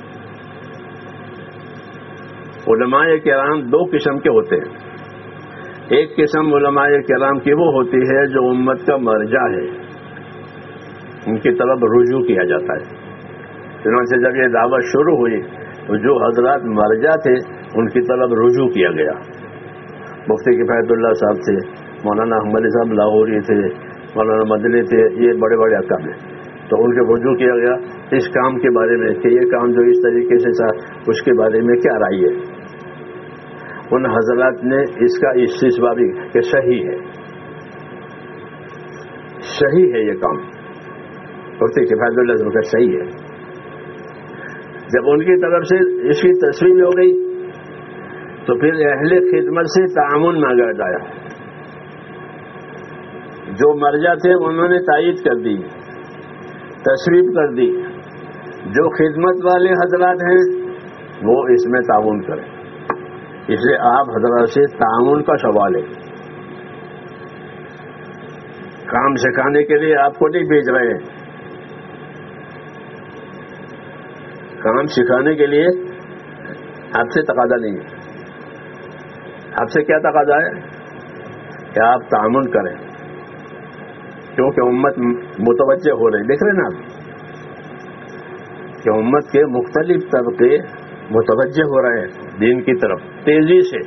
علماء کرام دو قسم کے ہوتے ہیں. ایک قسم علماء کرام کی وہ ہوتی ہے جو امت کا مرجع ہے، ان کی طرف رجوع کیا جاتا ہے. چنانچہ جب یہ دعوت شروع ہوئی تو جو حضرات مرجع تھے ان کی طرف رجوع کیا گیا. مفتی کفایت اللہ صاحب تھے، مولانا احمد صاحب لاہوری تھے، مولانا مدنی تھے، یہ بڑے بڑے اقام ہیں. تو ان کے رجوع کیا گیا اس کام کے بارے میں کہ یہ کام جو اس طریقے سے تھا اس کے بارے میں کیا رائے ہے. ان حضرات نے اس کا استثبات بھی کہ صحیح ہے، صحیح ہے یہ کام. مفتی کفایت اللہ صاحب کا صحیح ہے. جب ان کی طرف سے اس کی تصویر ہو گئی تو پھر اہل خدمت سے تعاون مانگا جایا. جو مرجع تھے انہوں نے تائید کر دی، تصویب کر دی. جو خدمت والے حضرات ہیں وہ اس میں تعاون کریں. اس لیے آپ حضرات سے تعاون کا سوال ہے. کام سکھانے کے لیے آپ کو نہیں بھیج رہے ہیں، کام سکھانے کے لیے آپ سے تقاضا نہیں ہے. آپ سے کیا تقاضا ہے کہ آپ تعاون کریں، کیونکہ امت متوجہ ہو رہی. دیکھ رہے ہیں نا آپ کہ امت کے مختلف طبقے متوجہ ہو رہے ہیں دین کی طرف تیزی سے.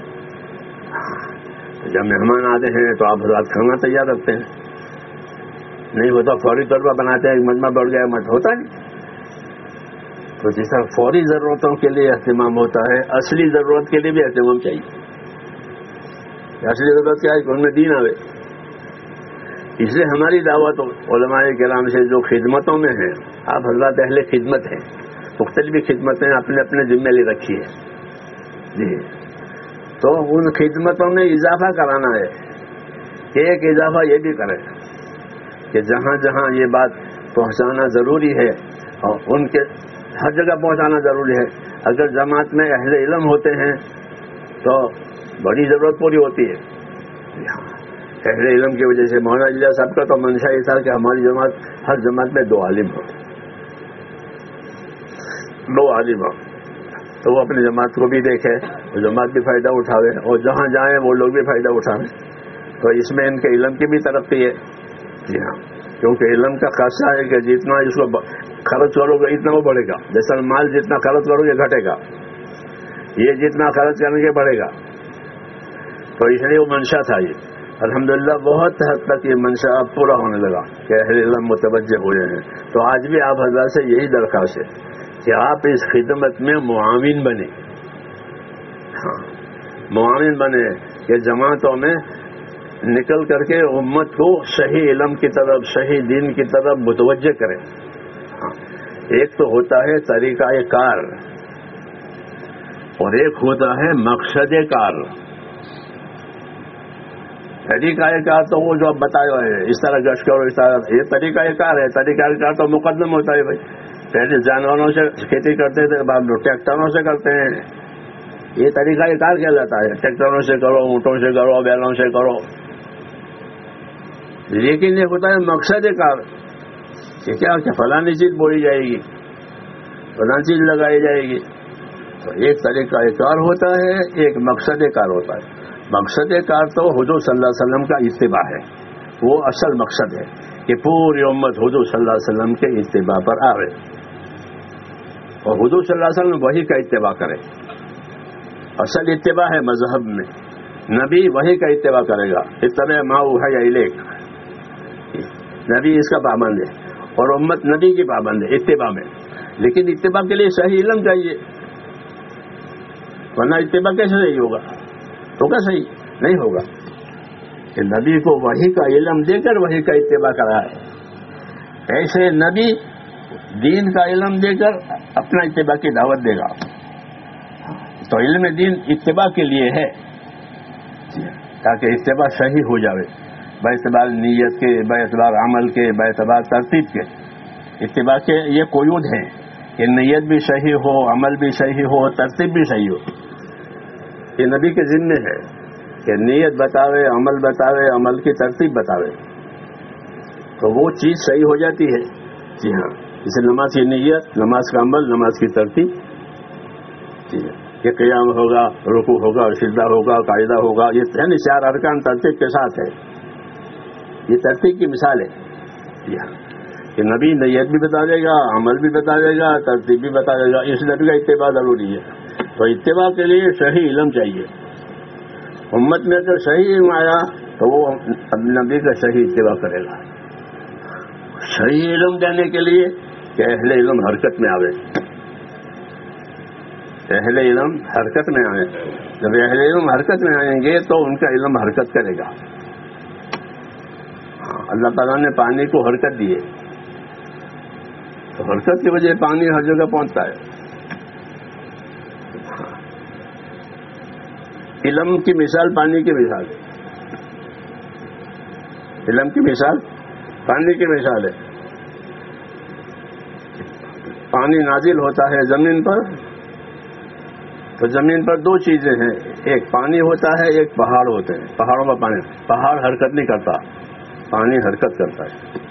جب مہمان آتے ہیں تو آپ حضرات کھانا تیار رکھتے ہیں، نہیں ہوتا فوری طور پر بناتے ہیں. مجمع بڑھ گیا مت ہوتا نہیں. تو جس طرح فوری ضرورتوں کے لیے اہتمام ہوتا ہے، اصلی ضرورت کے لیے بھی اہتمام چاہیے. اصلی ضرورت کیا ہے کہ ان میں دین آوے. اس لیے ہماری دعوت علماء کرام سے جو خدمتوں میں ہیں، آپ حضرات اہل خدمت ہیں، مختلف خدمتیں اپنے اپنے ذمہ لے رکھی ہے جی. تو ان خدمتوں میں اضافہ کرانا ہے. ایک اضافہ یہ بھی کریں کہ جہاں جہاں یہ بات پہنچانا ضروری ہے اور ان کے ہر جگہ پہنچانا ضروری ہے. اگر جماعت میں اہل علم ہوتے ہیں تو بڑی ضرورت پوری ہوتی ہے. اہل علم کی وجہ سے مولانا اجلاس صاحب کا تو منشا یہ تھا کہ ہماری جماعت ہر جماعت میں دو عالم ہو، دو عالم ہو تو وہ اپنی جماعت کو بھی دیکھے، وہ جماعت بھی فائدہ اٹھاوے اور جہاں جائیں وہ لوگ بھی فائدہ اٹھاویں. تو اس میں ان کے علم کی بھی ترقی ہے. جی ہاں، کیونکہ علم کا خاصہ ہے کہ جتنا اس کو خرچ کرو گے اتنا وہ بڑھے گا. جیسا مال جتنا خرچ کرو گے گھٹے گا، یہ جتنا خرچ کریں گے بڑھے گا. تو اس لیے وہ منشا تھا. یہ الحمدللہ بہت حد تک یہ منشا اب پورا ہونے لگا کہ اہل علم متوجہ ہوئے ہیں. تو آج بھی آپ حضرات سے یہی درخواست ہے کہ آپ اس خدمت میں معاون بنے. ہاں معاون بنے کہ جماعتوں میں نکل کر کے امت کو صحیح علم کی طرف، صحیح دین کی طرف متوجہ کریں. ہاں ایک تو ہوتا ہے طریقہ کار اور ایک ہوتا ہے مقصد کار. طریقہ کار تو وہ جو آپ بتائے ہوئے ہیں اس طرح گشت کرو، اس طرح، یہ طریقہ کار ہے. طریقہ کار تو مقدم ہوتا ہے. بھائی پہلے جانوروں سے کھیتی کرتے تھے، بعد میں ٹریکٹروں سے کرتے ہیں. یہ طریقہ کار کیا جاتا ہے. ٹریکٹروں سے کرو، اونٹوں سے کرو، بیلوں سے کرو. لیکن یہ ہوتا ہے مقصد کار کہ کیا کہ فلانی چیز بوئی جائے گی، فلانی چیز لگائی جائے گی. تو ایک طریقہ کار ہوتا ہے، ایک مقصد کار ہوتا ہے. مقصد کار تو حضور صلی اللہ علیہ وسلم کا اتباع ہے. وہ اصل مقصد ہے کہ پوری امت حضور صلی اللہ علیہ وسلم کے اتباع پر آوے اور حضور صلی اللہ علیہ وسلم وحی کا اتباع کرے. اصل اتباع ہے مذہب میں، نبی وحی کا اتباع کرے گا. اتبع ما اوحی الیک، نبی اس کا پابند ہے اور امت نبی کی پابند ہے اتباع میں. لیکن اتباع کے لیے صحیح علم چاہیے، ورنہ اتباع کیسے صحیح ہوگا؟ تو کیا صحیح نہیں ہوگا کہ نبی کو وحی کا علم دے کر وحی کا اتباع کرائے. ایسے نبی دین کا علم دے کر اپنا اتباع کی دعوت دے گا. تو علم دین اتباع کے لیے ہے تاکہ اتباع صحیح ہو جاوے، باعتبار نیت کے، باعتبار عمل کے، باعتبار ترتیب کے. اتباع کے یہ قیود ہیں کہ نیت بھی صحیح ہو، عمل بھی صحیح ہو، ترتیب بھی صحیح ہو. یہ نبی کے ذمے ہے کہ نیت بتاوے، عمل بتاوے، عمل کی ترتیب بتاوے، تو وہ چیز صحیح ہو جاتی ہے. جی ہاں، جیسے نماز کی نیت، نماز کا عمل، نماز کی ترتیب. جی ہاں، یہ قیام ہوگا، رکوع ہوگا، سجدہ ہوگا، قاعدہ ہوگا، یہ یعنی چار ارکان ترتیب کے ساتھ ہے. یہ ترتیب کی مثال ہے. جی ہاں، کہ نبی نیت بھی بتا دے گا، عمل بھی بتا دے گا، ترتیب بھی بتا دے گا. اس نبی کا اتباع ضروری ہے. تو اتباع کے لیے صحیح علم چاہیے. امت میں اگر صحیح علم آیا تو وہ نبی کا صحیح اتباع کرے گا. صحیح علم دینے کے لیے کہ اہل علم حرکت میں آوے، اہل علم حرکت میں آئے. جب اہل علم حرکت میں آئیں گے تو ان کا علم حرکت کرے گا. اللہ تعالیٰ نے پانی کو حرکت دی ہے، تو حرکت کی وجہ پانی ہر جگہ پہنچتا ہے. علم کی مثال پانی کی مثال ہے. علم کی مثال پانی کی مثال ہے. پانی نازل ہوتا ہے زمین پر، تو زمین پر دو چیزیں ہیں، ایک پانی ہوتا ہے، ایک پہاڑ ہوتے ہیں. پہاڑوں کا پانی، پہاڑ حرکت نہیں کرتا، پانی حرکت کرتا ہے.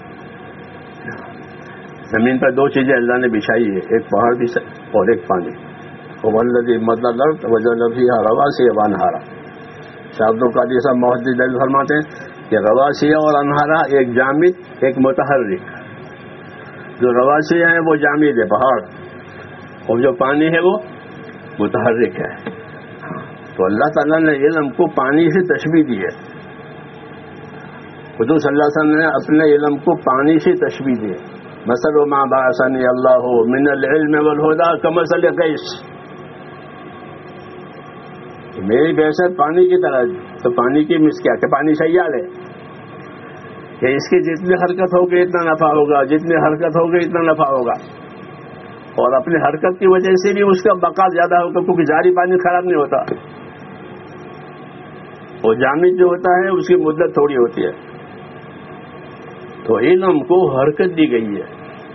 زمین پر دو چیزیں اللہ نے بچھائی ہے، ایک پہاڑ بھی اور ایک پانی. والذی مد الارض وجعل فیہا رواسیٰ وانہارا. شاہ عبد القادر صاحب محدث دہلوی فرماتے ہیں کہ رواسیٰ اور انہارا ایک جامد ایک متحرک. جو رواسیٰ ہیں وہ جامد ہے پہاڑ، اور جو پانی ہے وہ متحرک ہے. تو اللہ تعالیٰ نے علم کو پانی سے تشبیہ دی ہے. حضور صلی اللہ علیہ وسلم نے اپنے علم کو پانی سے تشبیہ دی. مثل ما بعثنی اللہ من العلم والہدی کمثل غیث. میری بحثت پانی کی طرح. تو پانی کی مس کیا کہ پانی سیال ہے کہ اس کی جتنی حرکت ہوگی اتنا نفع ہوگا، جتنی حرکت ہوگی اتنا نفع ہوگا. اور اپنی حرکت کی وجہ سے بھی اس کا بقا زیادہ ہوگا، کیونکہ جاری پانی خراب نہیں ہوتا. وہ جامد جو ہوتا ہے اس کی مدت تھوڑی ہوتی ہے. تو علم کو حرکت دی گئی ہے.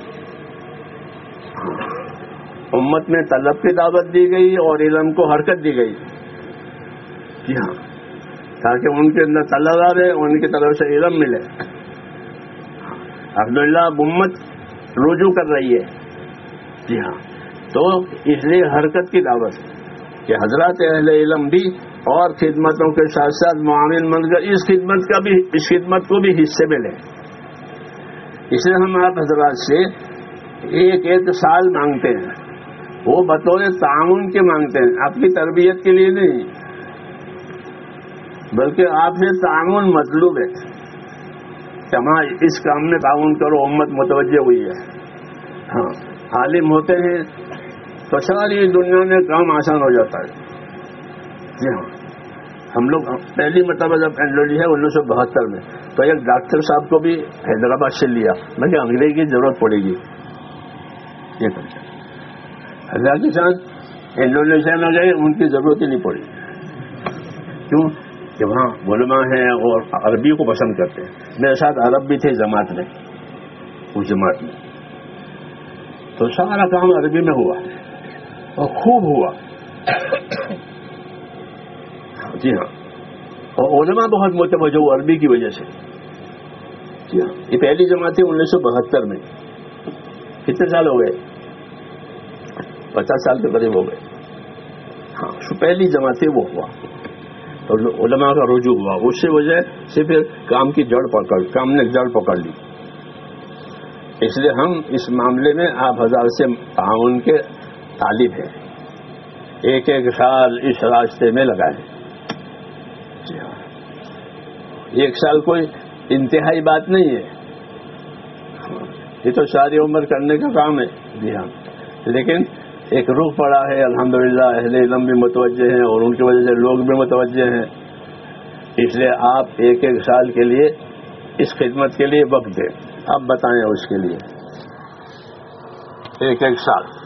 امت میں طلب کی دعوت دی گئی اور علم کو حرکت دی گئی. جی ہاں، تاکہ ان کے اندر طلب آ رہے، ان کی طرف سے علم ملے. الحمدللہ امت رجوع کر رہی ہے. جی ہاں، تو اس لیے حرکت کی دعوت کہ حضرات اہل علم بھی اور خدمتوں کے ساتھ ساتھ معاون بن کر اس خدمت کا بھی اس خدمت کو بھی حصے میں لیں. اس لیے ہم آپ حضرات سے ایک ایک سال مانگتے ہیں، وہ بطور تعاون کے مانگتے ہیں، آپ کی تربیت کے لیے نہیں، بلکہ آپ سے تعاون مطلوب ہے کہ ہاں اس کام میں تعاون کرو. امت متوجہ ہوئی ہے. ہاں، عالم ہوتے ہیں تو ساری دنیا میں کام آسان ہو جاتا ہے. جی ہاں، ہم لوگ پہلی مرتبہ جب انڈولی ہے انیس سو بہتر میں، تو ایک ڈاکٹر صاحب کو بھی حیدرآباد سے لیا. میں کہ انگریزی کی ضرورت پڑے گی. یہ اللہ کے ساتھ انڈونیشیا میں گئے، ان کی ضرورت ہی نہیں پڑی. کیوں کہ وہاں علماء ہیں اور عربی کو پسند کرتے ہیں. میرے ساتھ عرب بھی تھے جماعت میں، اس جماعت میں تو سارا کام عربی میں ہوا اور خوب ہوا. جی ہاں، اور علماء بہت متوجہ ہوا عربی کی وجہ سے. جی ہاں، یہ پہلی جماعت تھی انیس سو بہتر میں. کتنے سال ہو گئے؟ پچاس سال کے قریب ہو گئے. ہاں، پہلی جماعت تھی وہ ہوا تو علماء کا رجوع ہوا. اس سے وجہ سے پھر کام کی جڑ پکڑ کام نے جڑ پکڑ لی. اس لیے ہم اس معاملے میں آپ حضرات سے تعاون کے طالب ہیں. ایک ایک سال اس راستے میں لگائیں. جی ہاں، ایک سال کوئی انتہائی بات نہیں ہے، یہ تو ساری عمر کرنے کا کام ہے. جی ہاں، لیکن ایک رخ پڑا ہے. الحمدللہ اہل علم بھی متوجہ ہیں اور ان کی وجہ سے لوگ بھی متوجہ ہیں. اس لیے آپ ایک ایک سال کے لیے اس خدمت کے لیے وقت دیں. آپ بتائیں اس کے لیے ایک ایک سال